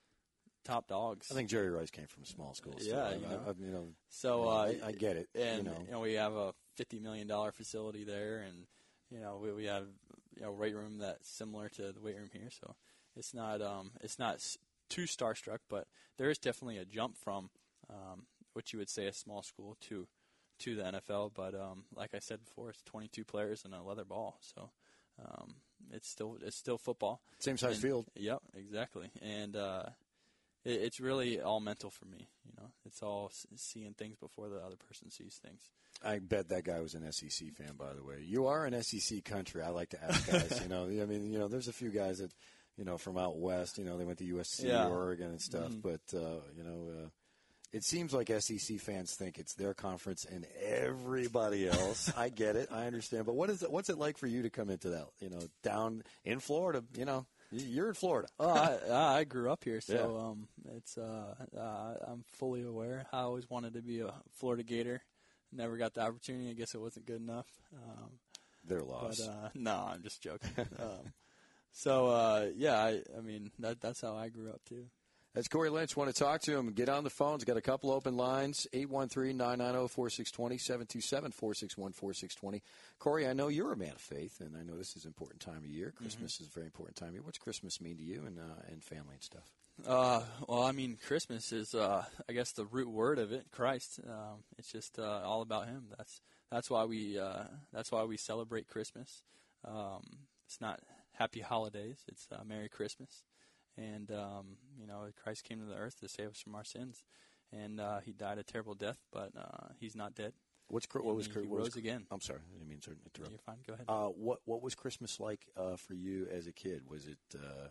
top dogs. I think Jerry Rice came from a small school. So Yeah, I, you know. I, I, you know So I, uh, I get it. and you know. you know we have a fifty million dollar facility there, and you know we, we have you know weight room that's similar to the weight room here. So it's not um it's not s- too starstruck, but there is definitely a jump from um, what you would say a small school to to the N F L. But um, like I said before, it's twenty-two players and a leather ball, so um, it's still it's still football. Same size And- field. Yep, exactly, and. Uh, it- It's really all mental for me, you know. It's all s- seeing things before the other person sees things. I bet that guy was an S E C fan, by the way. You are an S E C country. I like to ask guys, you know. I mean, you know, there's a few guys that, you know, from out west, you know, they went to U S C, Yeah. Oregon and stuff. Mhm. But, uh, you know, uh, it seems like S E C fans think it's their conference and everybody else. I get it. I understand. But what is it, what's it like for you to come into that, you know, down in Florida, you know? You're in Florida. Oh, I, I grew up here, so Yeah. um, it's uh, uh, I'm fully aware. I always wanted to be a Florida Gator. Never got the opportunity. I guess it wasn't good enough. Um, Their but loss. uh, no, I'm just joking. um, so uh, yeah, I, I mean that that's how I grew up too. That's Corey Lynch. Want to talk to him? Get on the phones. Got a couple open lines. eight one three, nine nine zero, four six two zero, seven two seven, four six one, four six two zero. Corey, I know you're a man of faith, and I know this is an important time of year. Christmas mm-hmm. is a very important time of year. What's Christmas mean to you and uh, and family and stuff? Uh, well, I mean, Christmas is, uh, I guess, the root word of it, Christ. Um, it's just uh, all about Him. That's that's why we uh, that's why we celebrate Christmas. Um, it's not Happy Holidays. It's uh, Merry Christmas. And, um, you know, Christ came to the earth to save us from our sins. And uh, He died a terrible death, but uh, He's not dead. What's what was he, what he was, rose again. I'm sorry, I didn't mean to interrupt. You're fine. Go ahead. Uh, what what was Christmas like uh, for you as a kid? Was it uh,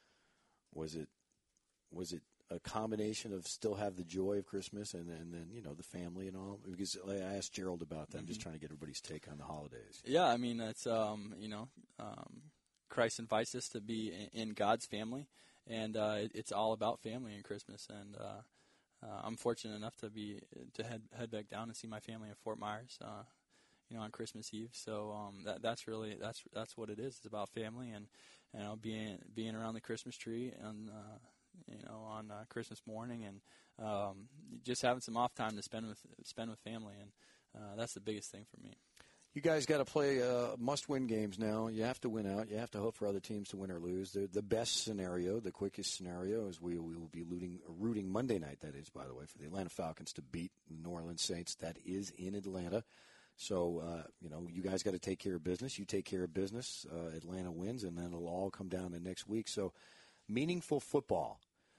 was it was it a combination of still have the joy of Christmas and, and then you know the family and all? Because I asked Gerald about that. I'm just trying to get everybody's take on the holidays. Yeah, I mean it's um, you know um, Christ invites us to be in, in God's family, and uh, it, it's all about family and Christmas. And uh, uh, I'm fortunate enough to be to head head back down and see my family in Fort Myers. Uh, you know, on Christmas Eve. So um, that that's really that's that's what it is. It's about family and you know being being around the Christmas tree and uh, you know on uh, Christmas morning and um, just having some off time to spend with spend with family, and uh, that's the biggest thing for me. You guys got to play uh, must-win games now. You have to win out. You have to hope for other teams to win or lose. The, the best scenario, the quickest scenario, is we, we will be rooting, rooting Monday night, that is, by the way, for the Atlanta Falcons to beat the New Orleans Saints. That is in Atlanta. So, uh, you know, you guys got to take care of business. You take care of business. Uh, Atlanta wins, and then it'll all come down to next week. So, meaningful football.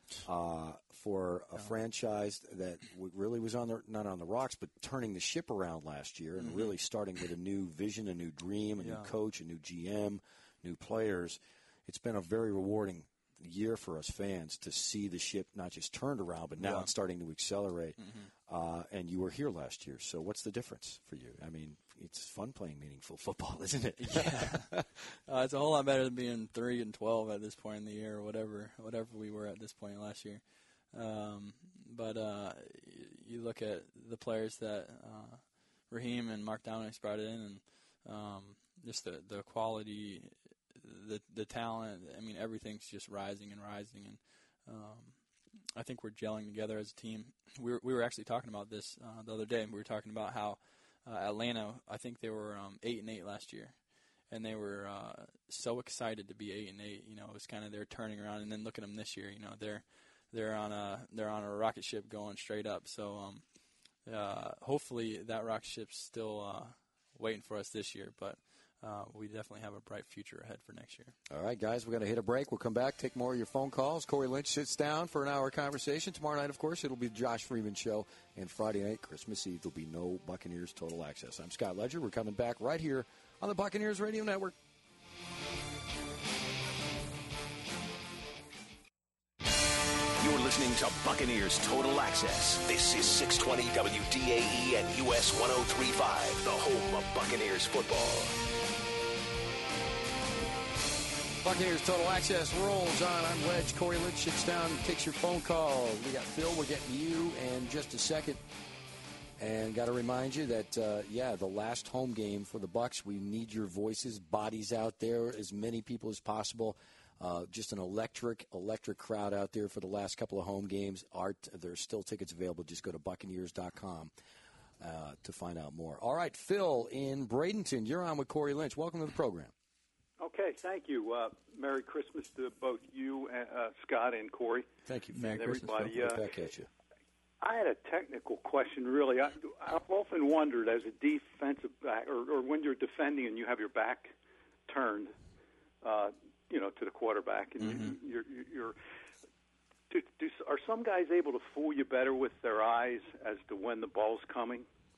Uh, for a franchise that w- really was on the not on the rocks, but turning the ship around last year and mm-hmm. really starting with a new vision, a new dream, a yeah. new coach, a new G M, new players. It's been a very rewarding year for us fans to see the ship not just turned around, but now yeah. it's starting to accelerate. Mm-hmm. Uh, and you were here last year, so what's the difference for you? I mean, it's fun playing meaningful football, isn't it? Yeah, uh, it's a whole lot better than being three and twelve at this point in the year, or whatever, whatever we were at this point last year. Um, but uh, you look at the players that uh, Raheem and Mark Dominic's brought in, and um, just the the quality, the the talent. I mean, everything's just rising and rising, and um, I think we're gelling together as a team. We were, we were actually talking about this uh, the other day. We were talking about how uh, Atlanta, I think they were um, eight and eight last year, and they were uh, so excited to be eight and eight. You know, it was kind of their turning around, and then look at them this year. You know, they're they're on a they're on a rocket ship going straight up. So um, uh, hopefully that rocket ship's still uh, waiting for us this year, but. Uh, we definitely have a bright future ahead for next year. All right, guys, we're going to hit a break. We'll come back, take more of your phone calls. Corey Lynch sits down for an hour conversation. Tomorrow night, of course, it'll be the Josh Freeman Show. And Friday night, Christmas Eve, there'll be no Buccaneers Total Access. I'm Scott Ledger. We're coming back right here on the Buccaneers Radio Network. You're listening to Buccaneers Total Access. This is six twenty W D A E and U S one oh three point five, the home of Buccaneers football. Buccaneers Total Access rolls on. I'm Wedge. Corey Lynch sits down and takes your phone call. We got Phil. We're getting to you in just a second. And got to remind you that, uh, yeah, the last home game for the Bucs, we need your voices, bodies out there, as many people as possible. Uh, just an electric, electric crowd out there for the last couple of home games. Art, there's still tickets available. Just go to Buccaneers dot com uh, to find out more. All right, Phil in Bradenton, you're on with Corey Lynch. Welcome to the program. Okay, thank you. Uh, Merry Christmas to both you, uh, Scott, and Corey. Thank you. Merry and Christmas, everybody. Phil. Uh, Back at you. I had a technical question, really. I, I've often wondered, as a defensive back, or, or when you're defending and you have your back turned, uh, you know, to the quarterback, and mm-hmm. you're, you're, you're do, do, are some guys able to fool you better with their eyes as to when the ball's coming?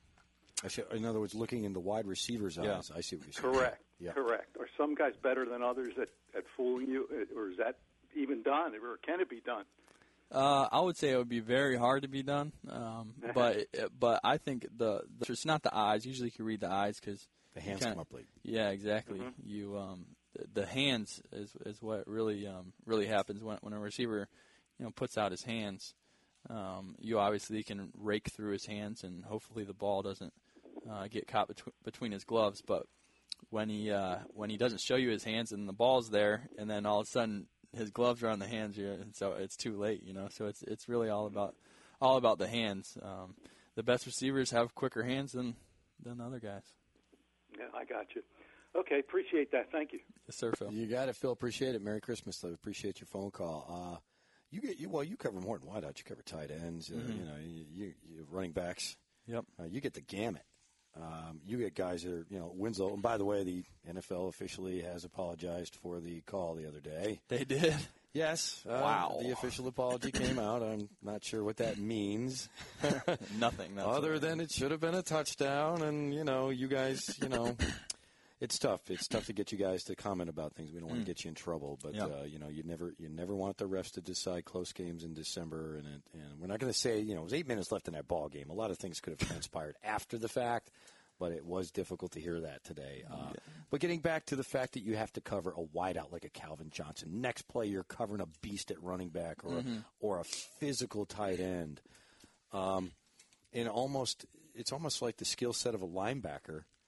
I see, in other words, looking in the wide receiver's yeah. eyes. I see what you're saying. Correct. Yeah. Correct. Are some guys better than others at, at fooling you, or is that even done, or can it be done? Uh, I would say it would be very hard to be done, um, but but I think the, the it's not the eyes. Usually, you can read the eyes because the hands kinda, come up late. Yeah, exactly. Mm-hmm. You um, the, the hands is is what really um, really happens when when a receiver, you know, puts out his hands. Um, you obviously can rake through his hands, and hopefully the ball doesn't uh, get caught between between his gloves. But when he uh, when he doesn't show you his hands and the ball's there, and then all of a sudden his gloves are on the hands, and so it's too late, you know. So it's it's really all about all about the hands. Um, the best receivers have quicker hands than than other guys. Yeah, I got you. Okay, appreciate that. Thank you. Yes, sir, Phil. You got it, Phil. Appreciate it. Merry Christmas. I appreciate your phone call. Uh, you get you well. You cover more than wideouts. You cover tight ends. Uh, mm-hmm. You know, you, you, you running backs. Yep. Uh, you get the gamut. Um, you get guys that are, you know, Winslow. And by the way, the N F L officially has apologized for the call the other day. They did. Yes. Uh, Wow. The official apology came out. I'm not sure what that means. Nothing. That's Other than it should have been a touchdown, and you know, you guys, you know, it's tough. It's tough to get you guys to comment about things. We don't want to get you in trouble, but Yep. uh, you know, you never, you never want the refs to decide close games in December, and it, and we're not going to say, you know, it was eight minutes left in that ball game. A lot of things could have transpired after the fact. But it was difficult to hear that today. Uh, yeah. But getting back to the fact that you have to cover a wideout like a Calvin Johnson. Next play, you're covering a beast at running back or mm-hmm. a, or a physical tight end. Um, and almost, it's almost like the skill set of a linebacker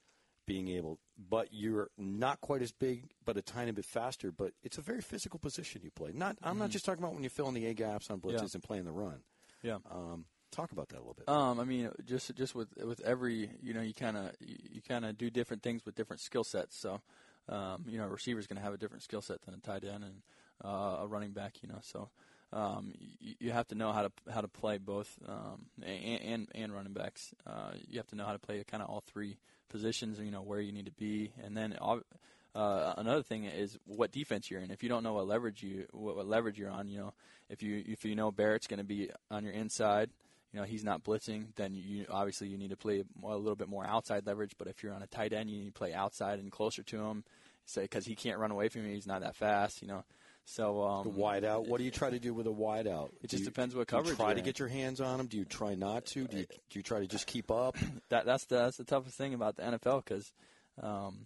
being able, but you're not quite as big, but a tiny bit faster. But it's a very physical position you play. Not, I'm mm-hmm. not just talking about when you're filling the A gaps on blitzes yeah. and playing the run. Yeah. Um, talk about that a little bit. Um, I mean, just just with with every, you know, you kind of you, you kind of do different things with different skill sets. So, um, you know, a receiver's going to have a different skill set than a tight end and uh, a running back. You know, so. Um, you, you have to know how to how to play both um, and, and and running backs. Uh, you have to know how to play kind of all three positions. You know where you need to be, and then uh, another thing is what defense you're in. If you don't know what leverage you what, what leverage you're on, you know if you if you know Barrett's going to be on your inside, you know he's not blitzing, then you obviously you need to play more, a little bit more outside leverage. But if you're on a tight end, you need to play outside and closer to him, say because he can't run away from you. He's not that fast, you know. So um, the wide out. What do you try to do with a wide out? It just you, depends what coverage. Do you try you're to in. get your hands on him? Do you try not to? Do you do you try to just keep up? That that's the that's the toughest thing about the N F L because, um,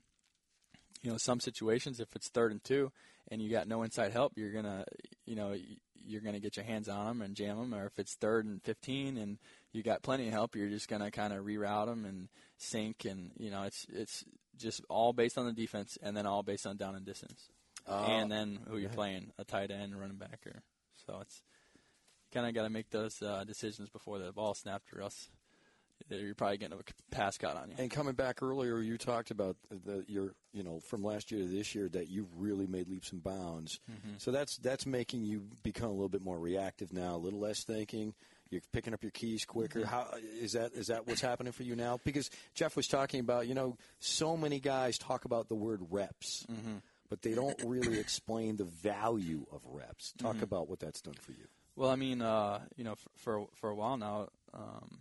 you know, some situations if it's third and two and you got no inside help, you're gonna you know you're gonna get your hands on them and jam them. Or if it's third and fifteen and you got plenty of help, you're just gonna kind of reroute them and sink. And you know, it's it's just all based on the defense and then all based on down and distance. Uh, and then who you're playing, a tight end, running back, or so it's you kind of got to make those uh, decisions before the ball snapped, or else you're probably getting a pass caught on you. And coming back earlier, you talked about the your you know from last year to this year that you've really made leaps and bounds. Mm-hmm. So that's that's making you become a little bit more reactive now, a little less thinking. You're picking up your keys quicker. Mm-hmm. How is that? Is that what's happening for you now? Because Jeff was talking about, you know, so many guys talk about the word reps. Mm-hmm. But they don't really explain the value of reps. Talk mm-hmm. about what that's done for you. Well, I mean, uh, you know, for, for for a while now, um,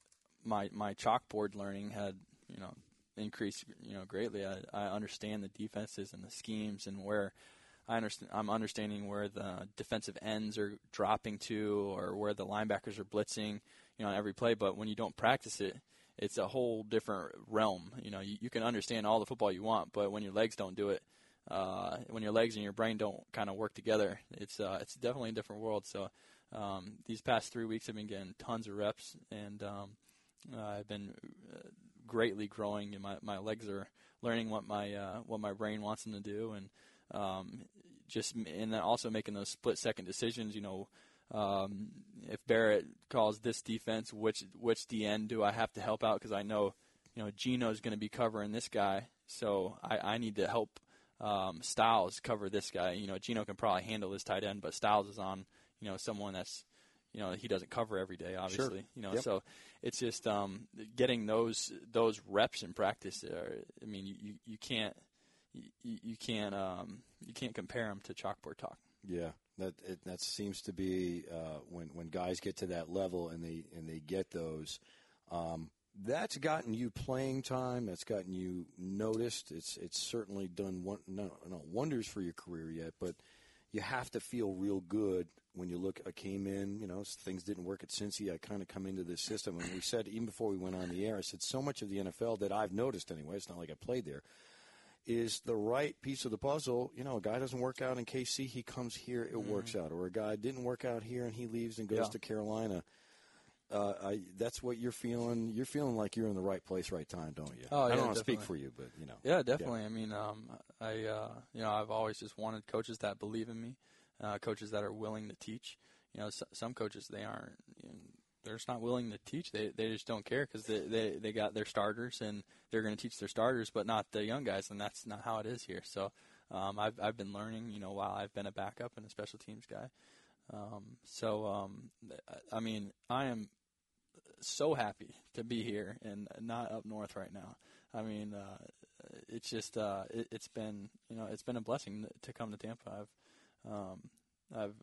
my my chalkboard learning had you know increased you know greatly. I, I understand the defenses and the schemes and where I understand. I'm understanding where the defensive ends are dropping to, or where the linebackers are blitzing, you know, on every play. But when you don't practice it, it's a whole different realm. You know, you, you can understand all the football you want, but when your legs don't do it. Uh, when your legs and your brain don't kind of work together, it's uh, it's definitely a different world. So um, these past three weeks I've been getting tons of reps, and um, uh, I've been uh, greatly growing. And my, my legs are learning what my uh, what my brain wants them to do, and um, just and then also making those split second decisions. You know, um, if Barrett calls this defense, which which D N do I have to help out? Because I know you know Gino's going to be covering this guy, so I, I need to help. Um, Styles cover this guy. You know, Gino can probably handle this tight end, but Styles is on, you know, someone that's, you know, he doesn't cover every day, obviously. Sure. You know, yep. so it's just um, getting those those reps in practice. Are, I mean, you, you can't you, you can't um, you can't compare them to chalkboard talk. Yeah, that it, that seems to be uh, when when guys get to that level and they and they get those. Um, That's gotten you playing time. That's gotten you noticed. It's it's certainly done one, no, no wonders for your career yet, but you have to feel real good when you look. I came in, you know, things didn't work at Cincy. I kind of come into this system, and we said even before we went on the air, I said so much of the N F L that I've noticed anyway. It's not like I played there. Is the right piece of the puzzle. You know, a guy doesn't work out in K C, he comes here, it mm-hmm. works out, or a guy didn't work out here and he leaves and goes yeah. to Carolina. Uh, I, that's what you're feeling. You're feeling like you're in the right place, right time, don't you? Oh, yeah, I don't want to definitely. speak for you, but you know. Yeah, definitely. Yeah. I mean, um, I, uh, you know, I've always just wanted coaches that believe in me, uh, coaches that are willing to teach. You know, so, some coaches they aren't. You know, they're just not willing to teach. They they just don't care because they, they they got their starters and they're going to teach their starters, but not the young guys, and that's not how it is here. So, um, I've I've been learning. You know, while I've been a backup and a special teams guy. Um, so, um, I mean, I am. So happy to be here and not up north right now. I mean, uh, it's just uh, it, it's been you know it's been a blessing to come to Tampa. I've um, I've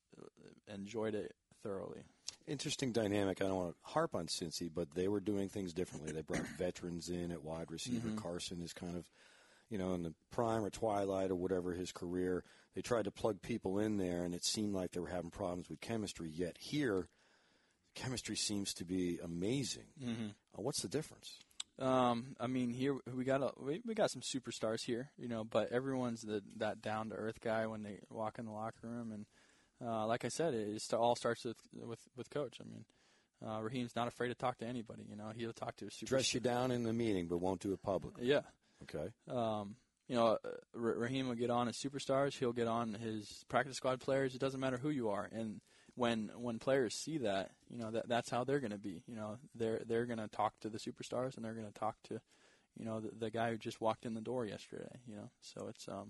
enjoyed it thoroughly. Interesting dynamic. I don't want to harp on Cincy, but they were doing things differently. They brought veterans in at wide receiver. Mm-hmm. Carson is kind of you know in the prime or twilight or whatever his career. They tried to plug people in there, and it seemed like they were having problems with chemistry. Yet here. Chemistry seems to be amazing. Mm-hmm. Uh, what's the difference? Um, I mean, here we got a, we, we got some superstars here, you know, but everyone's the, that down to earth guy when they walk in the locker room, and uh, like I said, it, it all starts with, with with coach. I mean, Uh, Raheem's not afraid to talk to anybody. You know, he'll talk to a superstar. Dress you down in the meeting, but won't do it publicly. Yeah. Okay. Um, you know, uh, Raheem will get on his superstars. He'll get on his practice squad players. It doesn't matter who you are. And when when players see that, you know, that that's how they're going to be. You know, they're they're going to talk to the superstars, and they're going to talk to, you know, the, the guy who just walked in the door yesterday. You know, so it's um,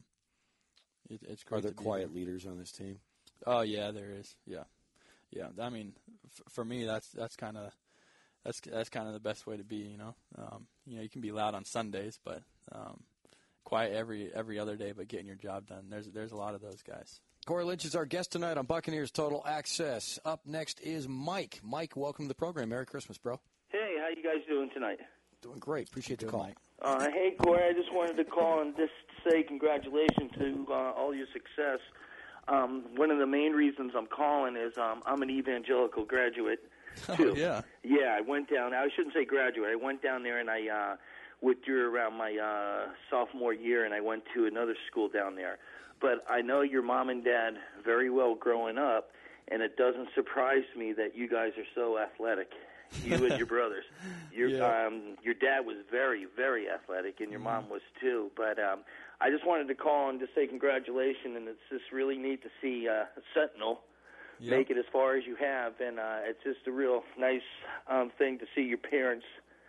it, it's great. Are there to be quiet there. leaders on this team? Oh yeah, there is. Yeah, yeah. I mean, f- for me, that's that's kind of that's that's kind of the best way to be. You know, um, you know, you can be loud on Sundays, but um, quiet every every other day, but getting your job done. There's there's a lot of those guys. Corey Lynch is our guest tonight on Buccaneers Total Access. Up next is Mike. Mike, welcome to the program. Merry Christmas, bro. Hey, how you guys doing tonight? Doing great. Appreciate the Good, call. Mike. Uh, hey, Corey, I just wanted to call and just say congratulations to uh, all your success. Um, one of the main reasons I'm calling is um, I'm an evangelical graduate, too. Oh, yeah. Yeah, I went down. I shouldn't say graduate. I went down there and I uh, withdrew around my uh, sophomore year, and I went to another school down there. But I know your mom and dad very well growing up, and it doesn't surprise me that you guys are so athletic, you and your brothers. Your Yeah. um, your dad was very, very athletic, and your mom was too. But um, I just wanted to call and just say congratulations, and it's just really neat to see uh, Sentinel Yep. make it as far as you have, and uh, it's just a real nice um, thing to see your parents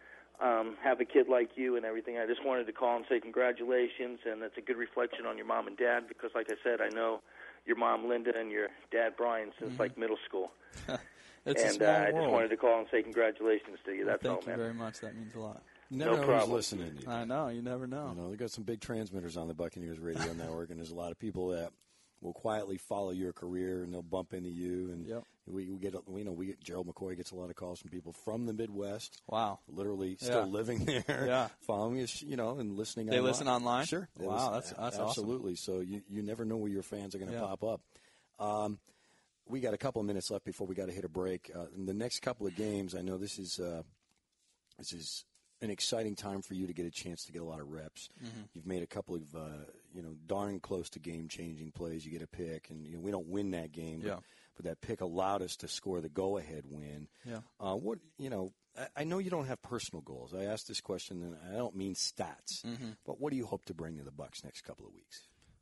Um, have a kid like you and everything. I just wanted to call and say congratulations, and it's a good reflection on your mom and dad because, like I said, I know your mom, Linda, and your dad, Brian, since Mm-hmm. like middle school. It's a and small uh, I just world. wanted to call and say congratulations to you. Well, That's thank all, you man. very much. That means a lot. Never No know problem. who's listening to you. I know. You never know. You know, they got some big transmitters on the Buccaneers radio network, and there's a lot of people that will quietly follow your career, and they'll bump into you. And Yep. we, we get, you know, we get Gerald McCoy gets a lot of calls from people from the Midwest, Wow. literally still Yeah. living there, Yeah. following us, you know, and listening. They online. listen online? Sure. They Wow, listen- that's- that's awesome. absolutely. So you you never know where your fans are going to Yeah. pop up. Um, we got a couple of minutes left before we got to hit a break. Uh, in the next couple of games, I know this is uh, this is an exciting time for you to get a chance to get a lot of reps. Mm-hmm. You've made a couple of uh, you know darn close to game changing plays. You get a pick, and you know, we don't win that game, but, Yeah. but that pick allowed us to score the go ahead win. Yeah. Uh, what you know, I, I know you don't have personal goals. I asked this question, and I don't mean stats, Mm-hmm. but what do you hope to bring to the Bucs next couple of weeks?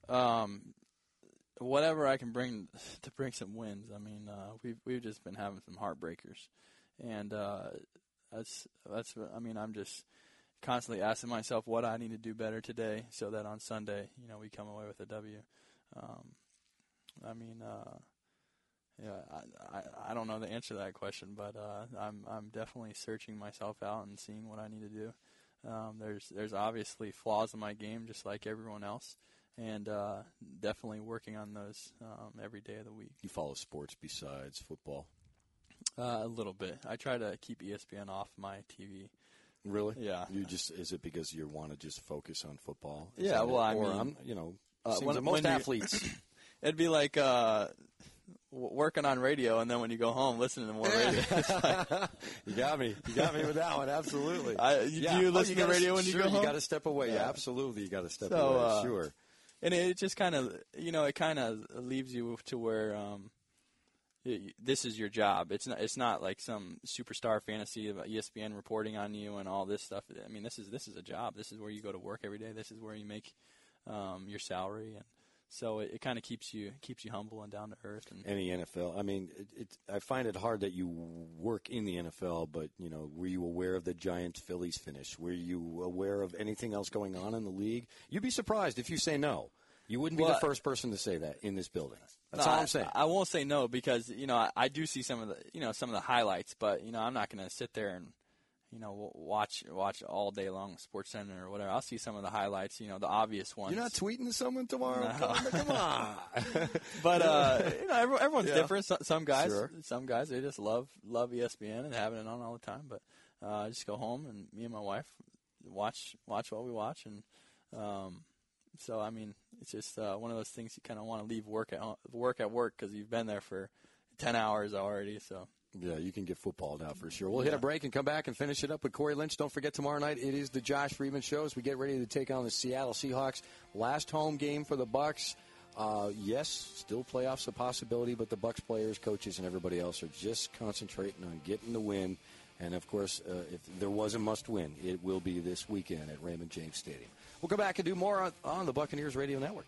Um, whatever I can bring to bring some wins. I mean, uh, we've we've just been having some heartbreakers, and uh, that's that's. I mean, I'm just constantly asking myself what I need to do better today, so that on Sunday, you know, we come away with a W. Um, I mean, uh, yeah, I, I I don't know the answer to that question, but uh, I'm I'm definitely searching myself out and seeing what I need to do. Um, there's there's obviously flaws in my game, just like everyone else. And uh, definitely working on those um, every day of the week. You follow sports besides football? Uh, a little bit. I try to keep E S P N off my T V. Really? Yeah. You just is it because you want to just focus on football? Is Yeah, that well, it? I or mean, I'm, you know, uh, seems when- that most when you- athletes. It'd be like uh, w- working on radio, and then when you go home, listening to more radio. It's like, You got me. You got me with that one. Absolutely. I- you- do you Oh, listen to gotta- radio when you sure, go home? You got to step away. Yeah. Yeah. Absolutely. You got to step So, away. uh, Sure. and it just kind of, you know, it kind of leaves you to where um, y- this is your job. It's not. It's not like some superstar fantasy about E S P N reporting on you and all this stuff. I mean, this is this is a job. This is where you go to work every day. This is where you make um, your salary, and so it, it kind of keeps you keeps you humble and down to earth. And Any N F L. I mean, it, it, I find it hard that you work in the N F L, but, you know, were you aware of the Giants-Phillies finish? Were you aware of anything else going on in the league? You'd be surprised if you say no. You wouldn't be Well, the first person to say that in this building. That's No, all I- I'm saying. I, won't say no because you know I, I do see some of the you know some of the highlights, but you know I'm not going to sit there and you know w- watch watch all day long Sports Center or whatever. I'll see some of the highlights, you know the obvious ones. You're not tweeting to someone tomorrow? No. Come on. Come on. But uh, you know every- everyone's Yeah. different. So, some guys, Sure. some guys they just love love E S P N and having it on all the time. But uh, I just go home and me and my wife watch watch what we watch, and um, so I mean it's just uh, one of those things you kind of want to leave work at ho- work at work because you've been there for ten hours already. So. Yeah, you can get footballed out for sure. We'll hit a break and come back and finish it up with Corey Lynch. Don't forget, tomorrow night it is the Josh Friedman Show as we get ready to take on the Seattle Seahawks. Last home game for the Bucs. Uh, yes, still playoffs a possibility, but the Bucs players, coaches, and everybody else are just concentrating on getting the win. And, of course, uh, if there was a must-win, it will be this weekend at Raymond James Stadium. We'll come back and do more on, on the Buccaneers Radio Network.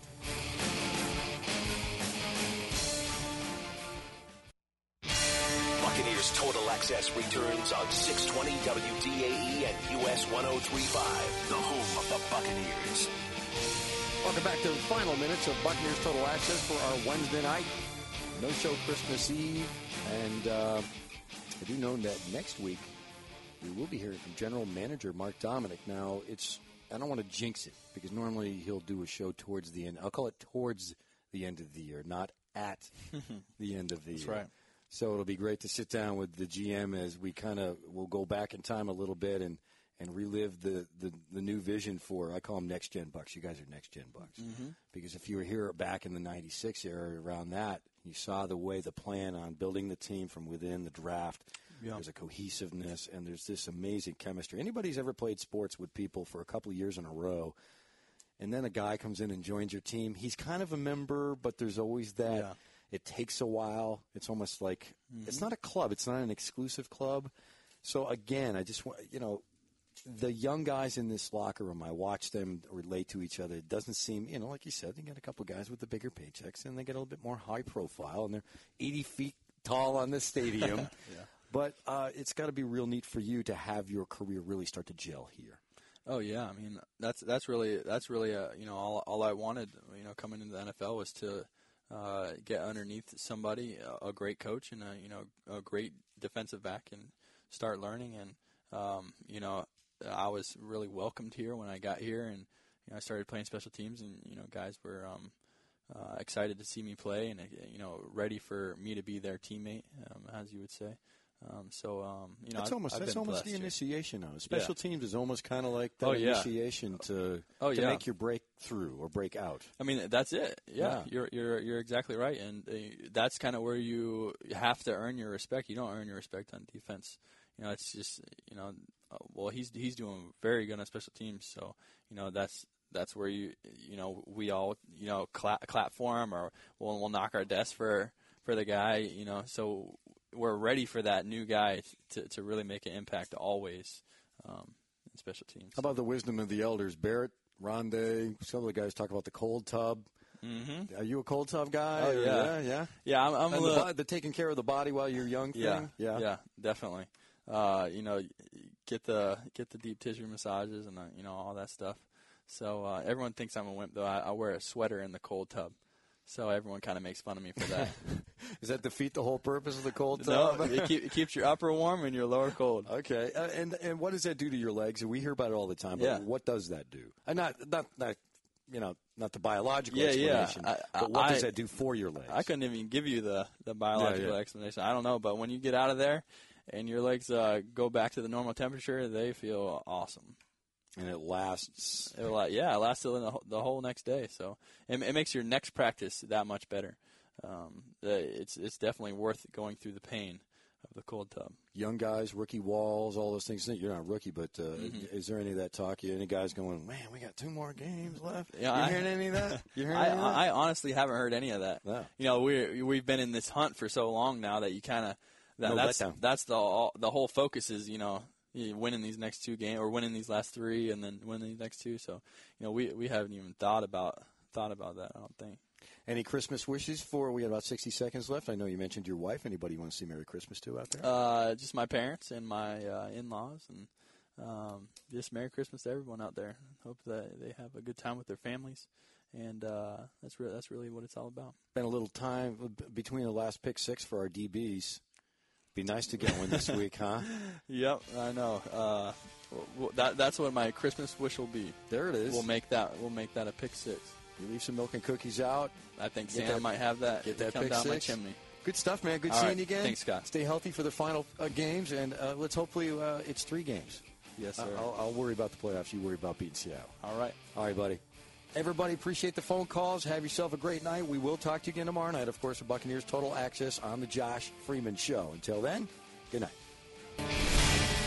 Buccaneers Total Access returns on six twenty W D A E and U S one oh three point five, the home of the Buccaneers. Welcome back to the final minutes of Buccaneers Total Access for our Wednesday night no-show Christmas Eve. And uh, I do know that next week we will be hearing from General Manager Mark Dominik. Now, it's I don't want to jinx it because normally he'll do a show towards the end. I'll call it towards the end of the year, not at the end of the That's year. right. So it'll be great to sit down with the G M as we kind of will go back in time a little bit and, and relive the, the, the new vision for, I call them next-gen Bucks. You guys are next-gen Bucks. Mm-hmm. Because if you were here back in the ninety-six era, around that, you saw the way the plan on building the team from within the draft. Yeah. There's a cohesiveness, and there's this amazing chemistry. Anybody who's ever played sports with people for a couple of years in a row, and then a guy comes in and joins your team, he's kind of a member, but there's always that. Yeah. It takes a while. It's almost like mm-hmm. it's not a club. It's not an exclusive club. So, again, I just want, you know, the young guys in this locker room, I watch them relate to each other. It doesn't seem, you know, like you said, they got a couple guys with the bigger paychecks, and they get a little bit more high profile, and they're eighty feet tall on the stadium. Yeah. But uh, it's got to be real neat for you to have your career really start to gel here. Oh yeah, I mean that's that's really that's really uh, you know all all I wanted, you know, coming into the N F L was to uh, get underneath somebody, a, a great coach and a, you know, a great defensive back, and start learning. And um, you know, I was really welcomed here when I got here, and you know, I started playing special teams, and you know, guys were um, uh, excited to see me play, and you know, ready for me to be their teammate, um, as you would say. Um, so um, you know, that's I've, almost I've that's been almost the blessed here. initiation of it. Special Yeah. teams is almost kind of like that Oh, yeah. initiation to Oh, to yeah. make your breakthrough or break out. I mean, that's it. Yeah, Yeah. you're you're you're exactly right, and uh, that's kind of where you have to earn your respect. You don't earn your respect on defense. You know, it's just you know, uh, well, he's he's doing very good on special teams, so you know that's that's where you you know we all you know clap clap for him, or we'll we'll knock our desk for for the guy. You know, so we're ready for that new guy to to really make an impact always um, in special teams. How about the wisdom of the elders? Barrett, Rondé, some of the guys talk about the cold tub. Mm-hmm. Are you a cold tub guy? Oh, or- yeah. yeah, yeah. Yeah, I'm, I'm a And little. the, bo- the taking care of the body while you're young thing. Yeah, yeah, yeah, definitely. Uh, you know, get the get the deep tissue massages and uh, you know all that stuff. So uh, everyone thinks I'm a wimp, though. I, I wear a sweater in the cold tub, so everyone kind of makes fun of me for that. Does that defeat the whole purpose of the cold No, tub? it, keep, it keeps your upper warm and your lower cold. Okay, uh, and and what does that do to your legs? We hear about it all the time, but Yeah. what does that do? Uh, not not not you know not the biological Yeah, yeah. explanation, I- but what I- does that do for your legs? I couldn't even give you the, the biological Yeah, yeah. explanation. I don't know, but when you get out of there and your legs uh, go back to the normal temperature, they feel awesome. And it lasts. It will, yeah, it lasts till the, whole- the whole next day. So it, it makes your next practice that much better. Um, it's it's definitely worth going through the pain of the cold tub. Young guys, rookie walls, all those things. You're not a rookie, but uh, Mhm. is there any of that talk? Any guys going, man, we got two more games left? Yeah, you I- hearing any of that? You hearing I, any of that? I honestly haven't heard any of that. No. You know, we we've been in this hunt for so long now that you kind of that, No that's letdown. that's the all, the whole focus is you know you winning these next two games or winning these last three and then winning these next two. So you know we we haven't even thought about thought about that. I don't think. Any Christmas wishes for? We got about sixty seconds left. I know you mentioned your wife. Anybody you want to say Merry Christmas to out there? Uh, just my parents and my uh, in-laws, and um, just Merry Christmas to everyone out there. Hope that they have a good time with their families, and uh, that's re- that's really what it's all about. Been a little time b- between the last pick six for our D Bs. Be nice to get one this week, huh? Yep, I know. Uh, w- w- that that's what my Christmas wish will be. There it is. We'll make that. We'll make that a pick six. You leave some milk and cookies out. I think Get Santa that- might have that. Get that come pick down my six. chimney. Good stuff, man. Good All seeing right. you again. Thanks, Scott. Stay healthy for the final uh, games, and uh, let's hopefully uh, it's three games. Yes, I- sir. I'll, I'll worry about the playoffs. You worry about beating Seattle. All right. All right, buddy. Everybody, appreciate the phone calls. Have yourself a great night. We will talk to you again tomorrow night, of course, for Buccaneers Total Access on the Josh Freeman Show. Until then, good night. You've been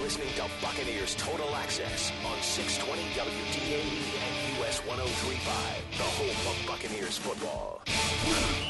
listening to Buccaneers Total Access on six twenty W D A E and U S one oh three point five, the home of Buccaneers football.